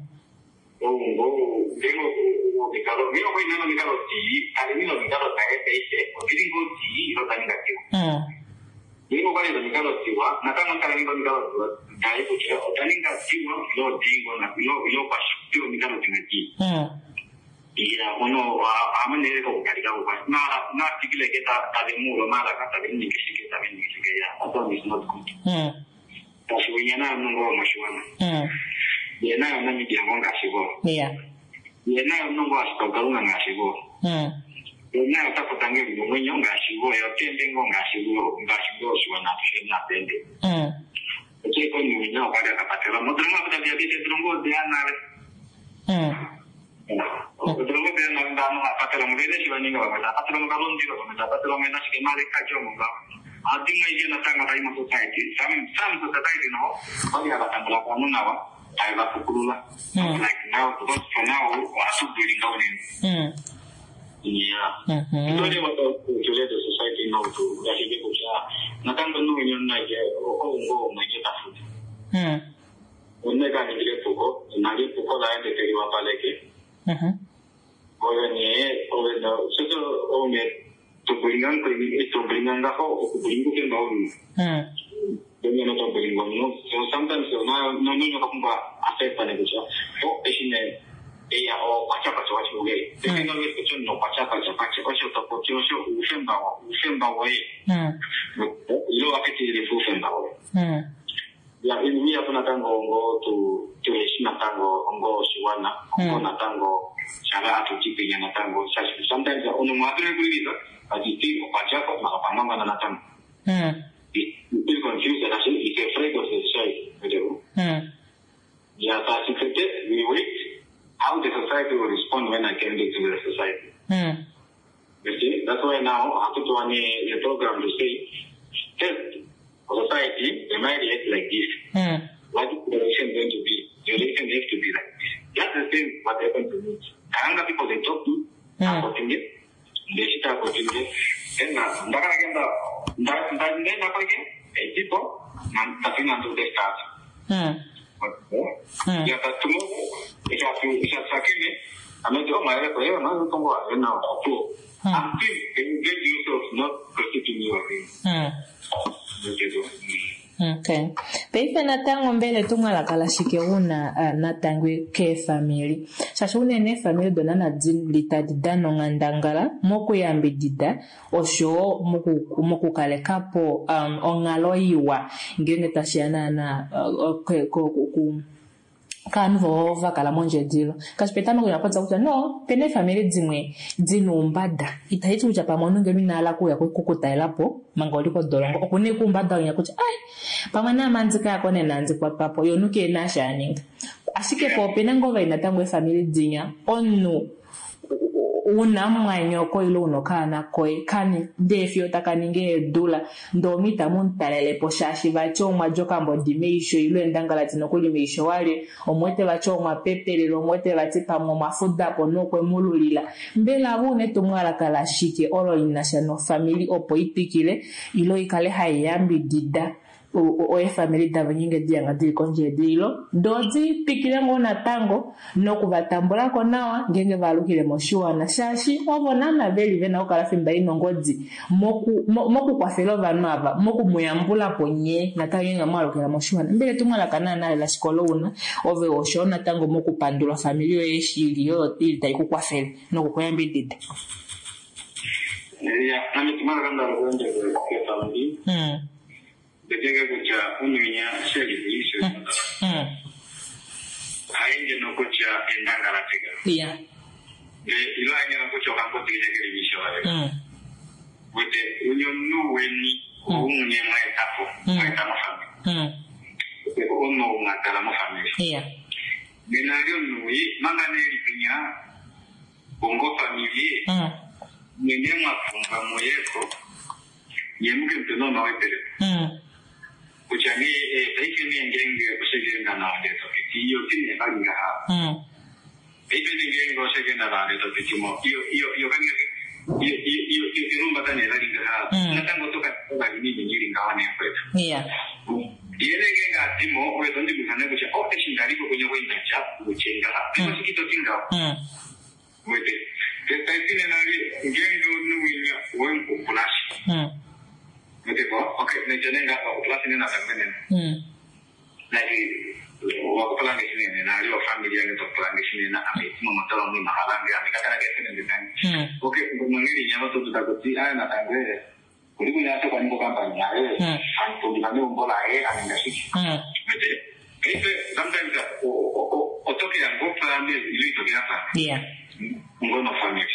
vengo di calor, mio poi non mi calo ti, almeno mi calo te pesce, o ti dico ti, lo dai negativo. Vengo poi mi calo ti wa, na kama kala mi calo dai puccia, o dai negativo, lo dico na lo passo più mi calo ti metti. Ira uno a manere ko carica ko na tikile che ta de muro mala kata de ni che ta ni che ya, o to is not good. Tasu yana no mashuana. Yena na mi dia ngonga sigo. Iya. Yena no wa sto galunga ngasigo. Yena ta kutange ngo nyonga sigo ya tende ngonga sigo suana tshena tende. Ke ko ni nya ka ka patela mo drama ka dia bite drongo de anale. O drongo de na ndano ka patela mo de siwani ngo ka patela mo galon diro mo ta patela mo na sike male ka jo mo ga. Adi mai na tanga rai mo society. Some society no. Ko ya ka tangla ko na wa. I love Pukula. Like now, because for now, we are still building down in. Yeah. It's only what to let the society know to actually go. Nothing to know in your night, or go, my get a food. When they got to get to go, and I get to call out the Paleke. Or when the social owner to bring on the whole, to bring it down. So sometimes no affect panagucha. Oh, patient or Pachapacha was away. The thing always put no Pachapacha, Ufemba way. Low affected Ufemba. Yeah, in me upon a tango go to Natango, Ongo, Shiwana, Ongo Natango, Shara to Tipi and Natango. Sometimes the only mother agrees, but you think of Pachapa, Mapamanga Natan. People confused and actually is afraid of the society. Yeah, that's accepted. We wait how the society will respond when I can get to the society. You see, that's why now I have to do a program to say, test society, they might react like this. What is the reaction going to be? The reaction needs to be like this. That's the same what happened to me. Karanga people they talk to, they start continuing. Then people, nothing until they start. Yeah, but tomorrow, if you have second, I mean, oh, my prayer, no, don't go out now. Until you get yourself not prostituting your Okay. Peife na tango mbele tunga la kalashike una na tangwe ke family. Sasa unene family dona na dzin litadida no ngandangala moko yambe dida osho moku kale kapo ongalo iwa ngene tashiana na kanvo vakala monje dilo kasipetama kunapata kuti no pene family dzimwe dzinombada itaiti ucha pamono ngemi nala kuya kokutaelapo mangoli ko dolongo okune kumbada nya kuti ai pamwe na manzika yako nenanzi kwa papo yonuke na shaninga asike po pene ngova inatangwe family dzinya onu una mwanyo ko ilo unokana koi kani defio takaninge dula ndomita muntalele poshashi bachomwa jokambo dimeisho ilo endangala tinokuli meisho wale omwete bachomwa pepelelo omwete batipa mu mafuda ponokwe mululila mbela bune tumwala kala shike olo inashano family opo itikile ilo ikale hayambi dida o family davanyinge dianga dili konje dilo dozi pikile ngona tango nokubatambula ko nawa ngenge balukile moshuwa na shashi obona na veli vena okala fimba inongozi moku kwa felova nava moku muyambula ponye natayenga malukila moshuwa mbele tumala kanana la sikolona ove oshona tango moku pandula family yeshili yo tayiku kwa fele nokukoyambi dide ya nami tumala kanda ngende kwa family Betega kucha ununya sheli hizo hainge no kucha endanga la tega yeah ilo anya kucha kampo tega kile bisho wale wote unyo nuweni unye mai tapo family ko ono ngakala mo family yeah binario nui mangane lipinya bongo familie mwenye mafunga moyeko yemuke mtono na wepele kuchani taike ni ngenge kushegenda na ndeto hiyo kini balinga ha taike ni ngenge kushegenda na ndeto kitimo iyo kani iyo rumba tani balinga ha natango toka kwa ni nyingi ngawane kwetu yele ngenga timo wewe ndi mhane kucha shindari kwenye wenda cha kuchenga ha sikito kinga wete taitine nali ngendo nuwinya wenko kulashi wete ko okay nejenga kulashi nina tamene nali wakupanga shine na leo familia ndio kupanga shine na ametimo matala mwi mahalange amikatana kesene ndani okay ngomangeli nyama to tutakoti na tangwe kuliko ya kwa niko kampani yale anatundikane umbola anashiki wete kaife sometimes otoke yango family ile itoke hapa ngono family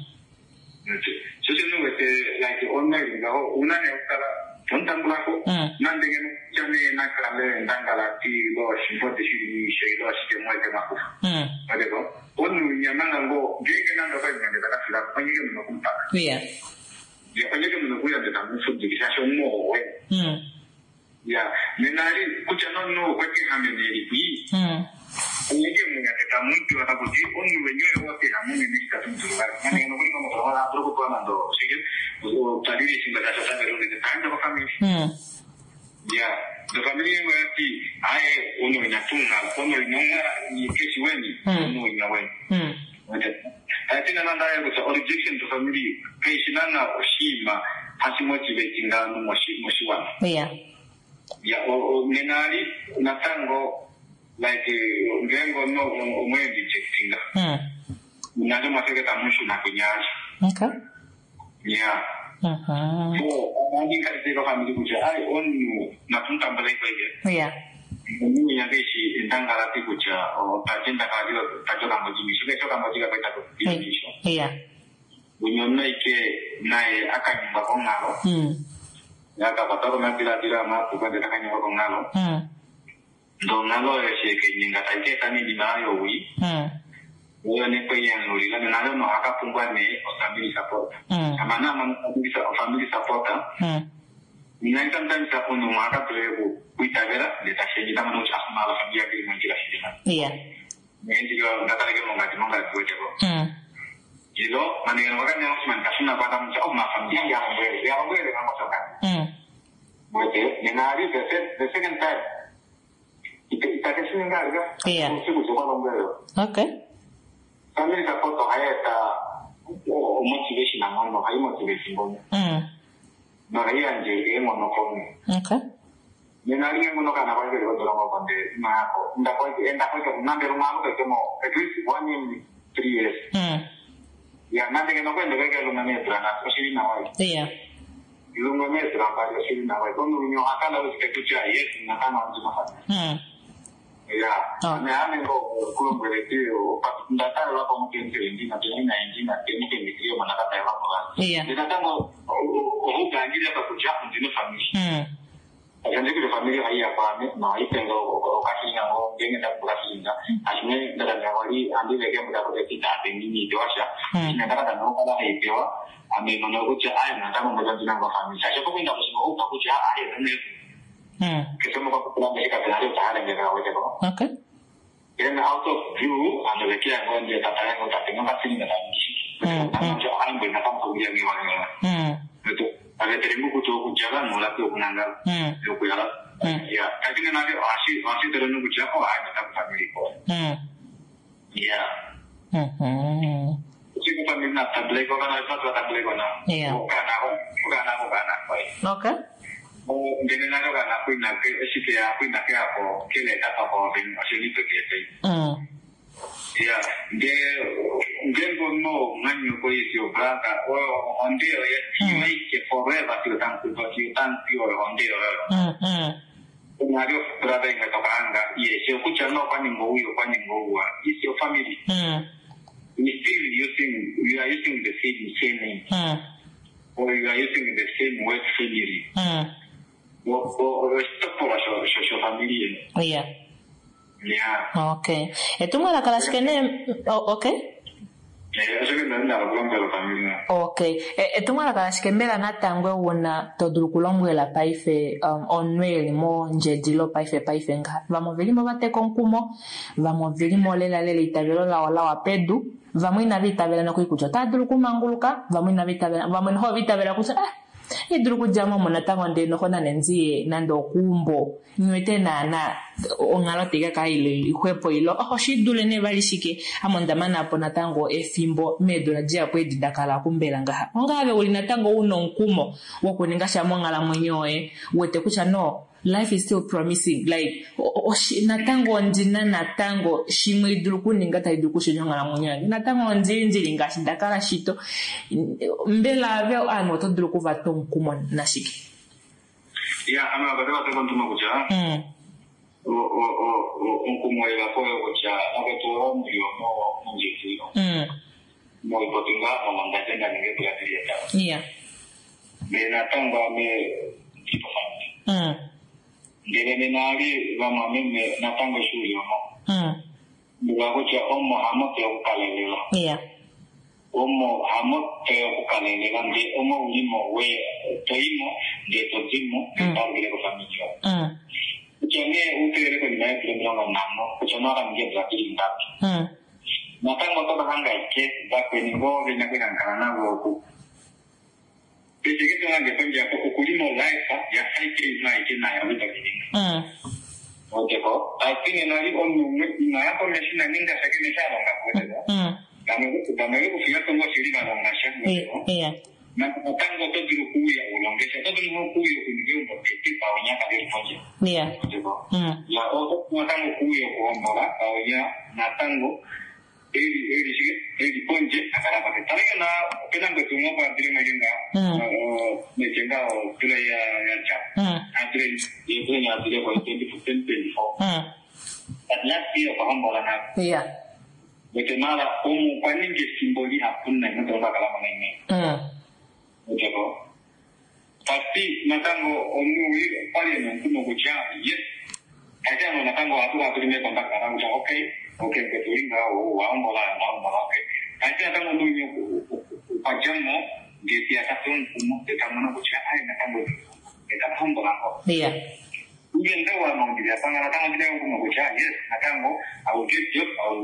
sisi nuwete like online ngao unane ukala tontambula ko nandenge chane nakale ndangala ti lo shipote shiri shiro shike mweke maku adeko onu nyamanga ngo genge nando kwa ngende takafila kwanyike mno kumpaka ya kwanyike mno kuya ndeta mfu dikisha mo we ya nenari kucha no kweke hameneri bi Nyingi mnyateka mtu atakuji onu wenyewe wote hamuni nishika tumzulubari. Mani ngomuli ngomuli hapo kwa mando sige utadiri simba tata beruni kanda kwa familia. Ya, the family ngati aye ono inatunga, ono inonga ni kesi weni, ono inaweni. Atina nanda ya kusa rejection to family peshinana oshima hasi motivating ngano moshiwana. Ya nenari natango like ngengo no umwendi checkinga nalo mafika tamushu na kunyaji andika ziko family kuja ai onu natunta mbele kwaje mimi yangeshi ndangala tikuja tajenda kadio tajoka mojimisho kesho kama mojiga kwa tajomisho unyonna ike nae akanyumba kongalo yaka patoro na bila mapu kwa akanyumba kongalo ndo nalo yashike nyinga taike kani nayo wi wewe ni kwenye nulila nalo no akapungwa ne family support kama na family support ninaita mtanza kuno mwaka plebu kuitagera letashenji kama no chama la familia bila mjira shida ndio ngataka kama monga tuweteko hilo maneno wakati Osman kasuna kwa kama ma familia ya mbele kama soka wote ninari the second time Okay. Family support hayata motivation na ngono, hayi motivation ngono. Na haya nje ngono kono. Okay. Ninalinga ngono kana kwa vile ndo ngo konde mako. Enda kwa nambero mako kama at least 1 in 3 years. Ya nande ngono kwenda kwa lo mametra na kushiri na wao. Lungo metra kwa kushiri na wao. Kono nyo akala usikucha yes na kama mtu ya na amengo kulombeleteo ndataro hapo mkenge ingine tena ingine kenike mikio manakata ya hapo basi nitatango huko angile hapa kuchafu ndino familia ajanje kwa familia hii hapa na ipengo wakati na ngo ngenge ndakulashinda ashime ndada wali andile kama ndako kita pengine ndiwasha ninataka na ukala haipewa amenono kucha aya na kama mmoja ndana kwa familia sasa kwa kwenda kusema huko kucha aya ndio kesema kwa kulanga hika tayari utahala ngeka wote kwa okay then out of view anaelekea ngoni tataya kwa tatenga basi ni ndani ndio haimbo na kama kuja ni wanga ndio aleteremu kutokujaga mulaki okunanga ndio kuyala ya lakini ndio wasi terenu kuja kwa haya na familia kwa ya sisi kwa mimi na tablet kwa na tablet kwa na kana okay ngene nalo kana kuina shike ya kuina hapo kile tapa kwa bin ashilipe kile ya ngengo no manyo kwa hiyo braka ondio ya make forever to thank you ondio unario brother ingatokaanga sio kucha no kwa ningo huyo is your family we are using the same name or you are using the same word family okay. Etunga la kalaskene okay. Okay. Etumala kana shikembela natangwe una todulukulongwela paife onweli mo njedilo paife nga. Vamo vilimo bateko nkumo, vamo vilimo lela itabelo la pedu, vamo ina vitabela na kuikucho tadulukumanguluka, vamo ina vitabela, vamo ina vitabela kucha idruku jama monatango ndeno kona nenzie nando kumbo nywete na ongalo tiga ka ile ikwepo ilo shidule ne balishike amondamana apo natango efimbo medula jia po edidakala kumbela ngaha ongabe uli natango uno nkumo wokuningasha mwangala mwenyoe wete kucha no life is still promising like natango ndina natango shimwe idruku ningata idruku shinyongala mwenyoe natango ndinjiri ngashidakala shito mbela ave ano to druku vato nkumo nashiki ya ama badala kwa ntuma kucha nkumo ila kwa kucha abeto mlio no njitilo mo ipotinga mo ndatenda ningetu ya tirieta yeah me natango ame tipo family ndele menali vama mime natango shuli omo mbwa kucha omo hamote ukalelelo yeah omo hamote ukalelelo ndi omo ulimo we toimo de totimo ndangile kwa familia uchane utere kwa ninae kile mlango namo uchanora mge zakili ngapi natango toka hanga ike zakwe ningo vina kwa nkana nabo Pesikitu nange penja ukulimo laifa ya haike ike na ya wita kininga. Oteko, I think na li onu na yako meshina ninga sakene chalo ngakwezo. Dame kufika tongo shirika na ngasha. Yeah. Na tango to dirukuya ulongesha to dirukuya kunigeu moteti pa onyaka ile moja. Yeah. Oteko. Ya oto tango kuya kuombola pa onya na tango Eli ponje akaraba tariga na penango tumo pa dire maringa mechenga tula ya cha adre yedo nya dire ko 2024 at last year pa hambola na yeah betemala omu paninge simboli hapunna ndo bakala manene oteko pasti natango omu pale ntumo kucha yes aja natango atu lime kontak karang cha okay ketulinga waombola okay aja tango dunyo pajamo geti atatun kumo tetamana kucha ai natango etahambola ko yeah ugenda wa mambi ya panga natango bila kumo kucha yes natango I will get job I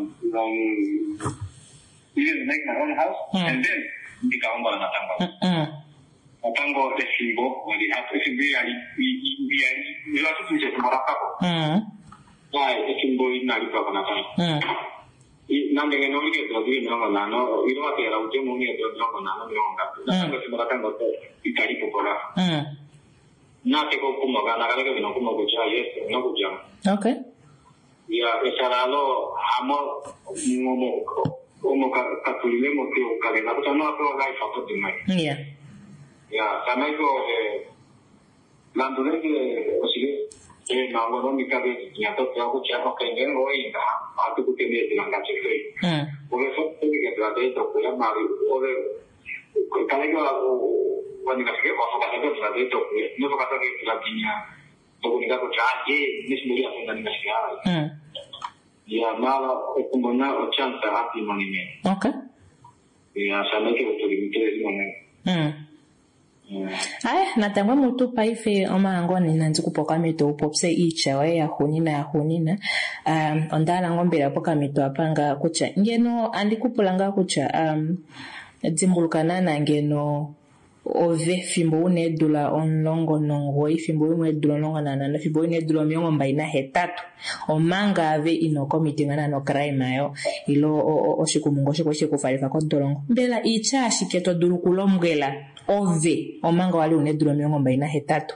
will make my own house and then ndikaombola natango natango tesimbo wali hapo simbia ni watu tuche tumaraka ko tesimbo inalipa kana kana nande ngeno ile dobi no nano ilo atera uje mo ni dobi no nano nonga natango simaraka ngote italipo pora na teko kumoga na kale ke no kumoga cha yes no kujam okay ya esaralo hamo ngomo como katulile mo ke kale na kutano apo life apo dimai yeah ya sama iko landule ke osile na ngono mikabe ya to ya ko cha ko kengen roi ka atu ku kene dilanga chekei ore so ke grade to ko ya mari ore kale ko wani ka ke ko ka to grade to ko no ka to ke laginya to ko ni ka ko cha ye nismuri apo ndani na shikara ya mala okumbona ochanta api monime okay ya sama ke to limite monime Ay, natangwa mutu paife omangoni nanzikupoka mito upopse ichawe ya hunina ondala ngombela poka mito apanga kucha ngeno andikupulanga kucha dzimbulukana na ngeno ove fimbo une dula onlongo nongo ifimbo une dula onlongo na fimbo une dula miongo mbaina hetatu omanga ave ino komiti ngana no crime ayo ilo oshikumungo shikufalika kontolongo mbela icha shiketo dulukulomgela ove omanga wali une dula miongo mbaina hetatu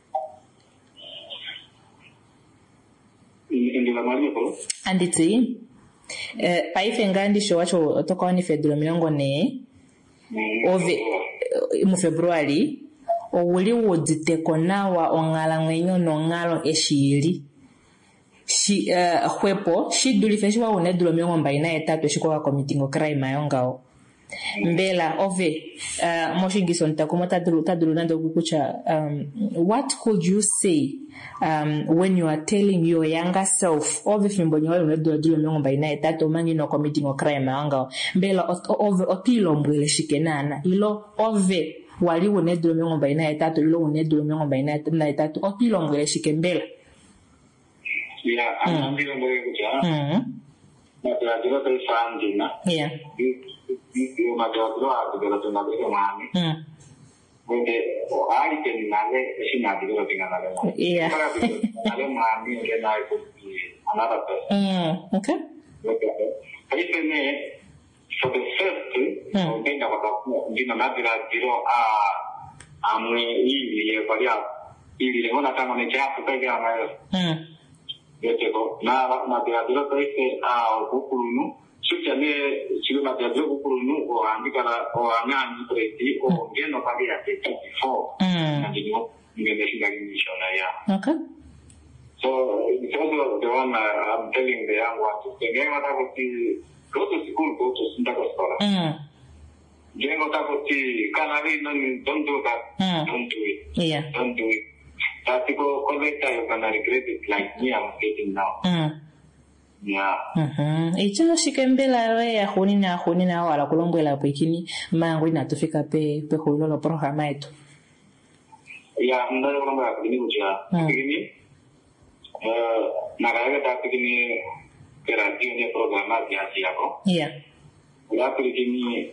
indila mariko anditi paife ngandi sho wacho toka wani fedula miongo ne ove mu February owuli wodziteko nawa ongala ngwenyo nongalo eshili hwepo shiduli feshiwa une dulo miongo mbaina etatu shikoka committing crime ayongao Mbela ove moshingiso nitakomo tadulu nando kukucha what could you say when you are telling your younger self ove fimbo nyawe unedolo mnyomba inaye tato mangi no committing a crime anga mbela ove opilo mbwele shikenana ilo ove wali unedolo mnyomba inaye tato ilo unedolo mnyomba inaye tato opilo mbwele shikembela yeah ambilo mbwele kucha na tuadilo taifandina yeah you madodro adilo tunabilo mami Wende ali ke nale sina adilo tinganale yeah nale mami ngena ipo another person okay for the first ngenda bakaku ndina madira diro amwe ili yevalia ili leona kama ni chafu kaja amayo yeteko na madira diro taise kukulunu Sukjane chiluma jadro kukurunu o andikala o anani preti o ngeno pagi ate before andino ngene shingari mishona ya okay so it's also the one I'm telling the young ones to go to school, go to Sindaka school. Jengo takuti kanari don't do that. Don't do it. Yeah. Don't do it. That's go collect you can regret it like me I'm getting now. Yeah. Icho shikembela we ya hunina wala kulombwela pekini mangu inatufika pe hulolo programa yetu. Yeah, ndalo kulombwela pekini kuja. Pekini nagaya tapekini radio ni programa kiasi yako. Yeah. Ya pekini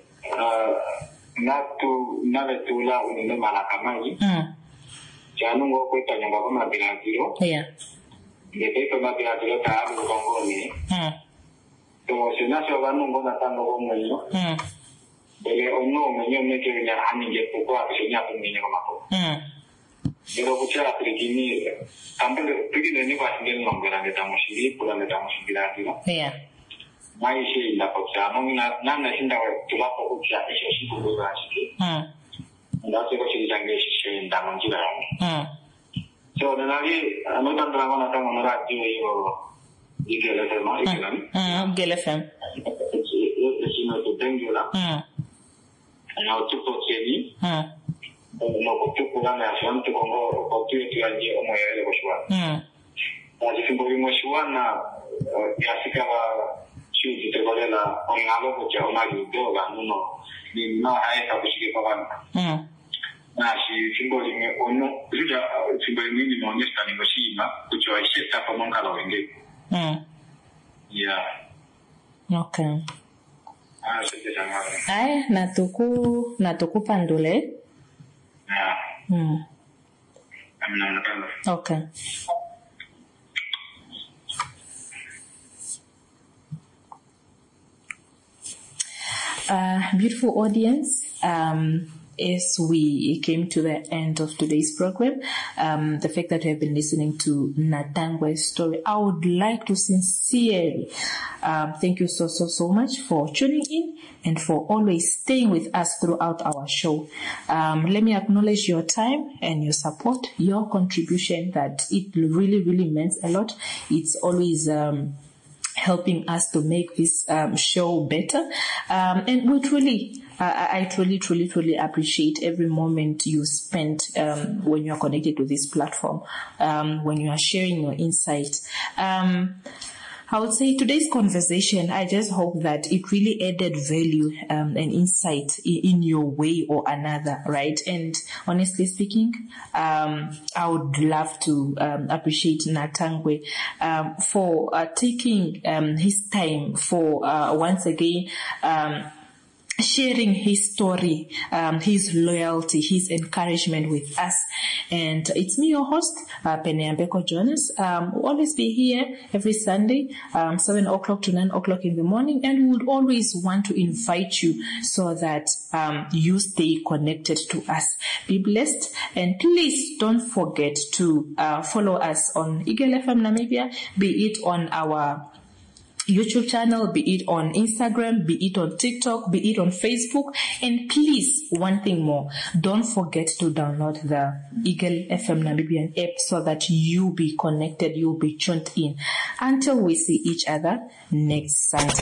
navetula unene malakamaji. Janu ngo kweta nyamba kama bilanziro. Yeah. Ngeteto mabilanziro taabu kongoni. So sinasyo wanu ngona tango kongonyo. Bele ono menyo meke nya haninge pokwa kisenya kumenyo mako. Pero kuchara pekini tambele pekini ni kwa ngel ngongera ngetamushiri pula ngetamushira dilo. Yeah. Maisha indapocha namna shinda tulapo kucha isho shiku kwa shiki. Ndase ko chinjange shishe ndamonjira yangu. So nanali anotandra ngona tango na radio yo Igel FM Igel FM. Sino to Bengula. Na tuko cheni. No kutuko na asante kongo kwa tuwe tuanje omo yale kushwa. Na jifimbo bimoshuana yafika wa chuzi tegolela ongalo kucha omali doga nuno ni na haika kushike kwa bana. Na shi fimbo lime ono juja fimbo lime ni maonyesha ni ngoshima kuchoa sheta kwa mwanga la wenge. Yeah. Okay. Sisi jamani. Ai natuku pandule. Yeah. Amna napenda. Okay. Beautiful audience, as we came to the end of today's program, the fact that you have been listening to Natangwe's story, I would like to sincerely thank you so much for tuning in and for always staying with us throughout our show. Let me acknowledge your time and your support, your contribution, that it really means a lot. It's always helping us to make this show better. And we truly, I truly appreciate every moment you spend when you are connected to this platform, when you are sharing your insight. I would say today's conversation, I just hope that it really added value and insight in your way or another, right? And honestly speaking, I would love to appreciate Natangwe for taking his time for once again sharing his story, his loyalty, his encouragement with us. And it's me, your host, Penny Ambeko Jonas. We'll always be here every Sunday, 7 o'clock to 9 o'clock in the morning. And we would always want to invite you so that you stay connected to us. Be blessed. And please don't forget to follow us on Igel FM Namibia, be it on our YouTube channel, be it on Instagram, be it on TikTok, be it on Facebook. And please, one thing more, don't forget to download the Igel FM Namibian app so that you be connected, you'll be tuned in. Until we see each other next Sunday.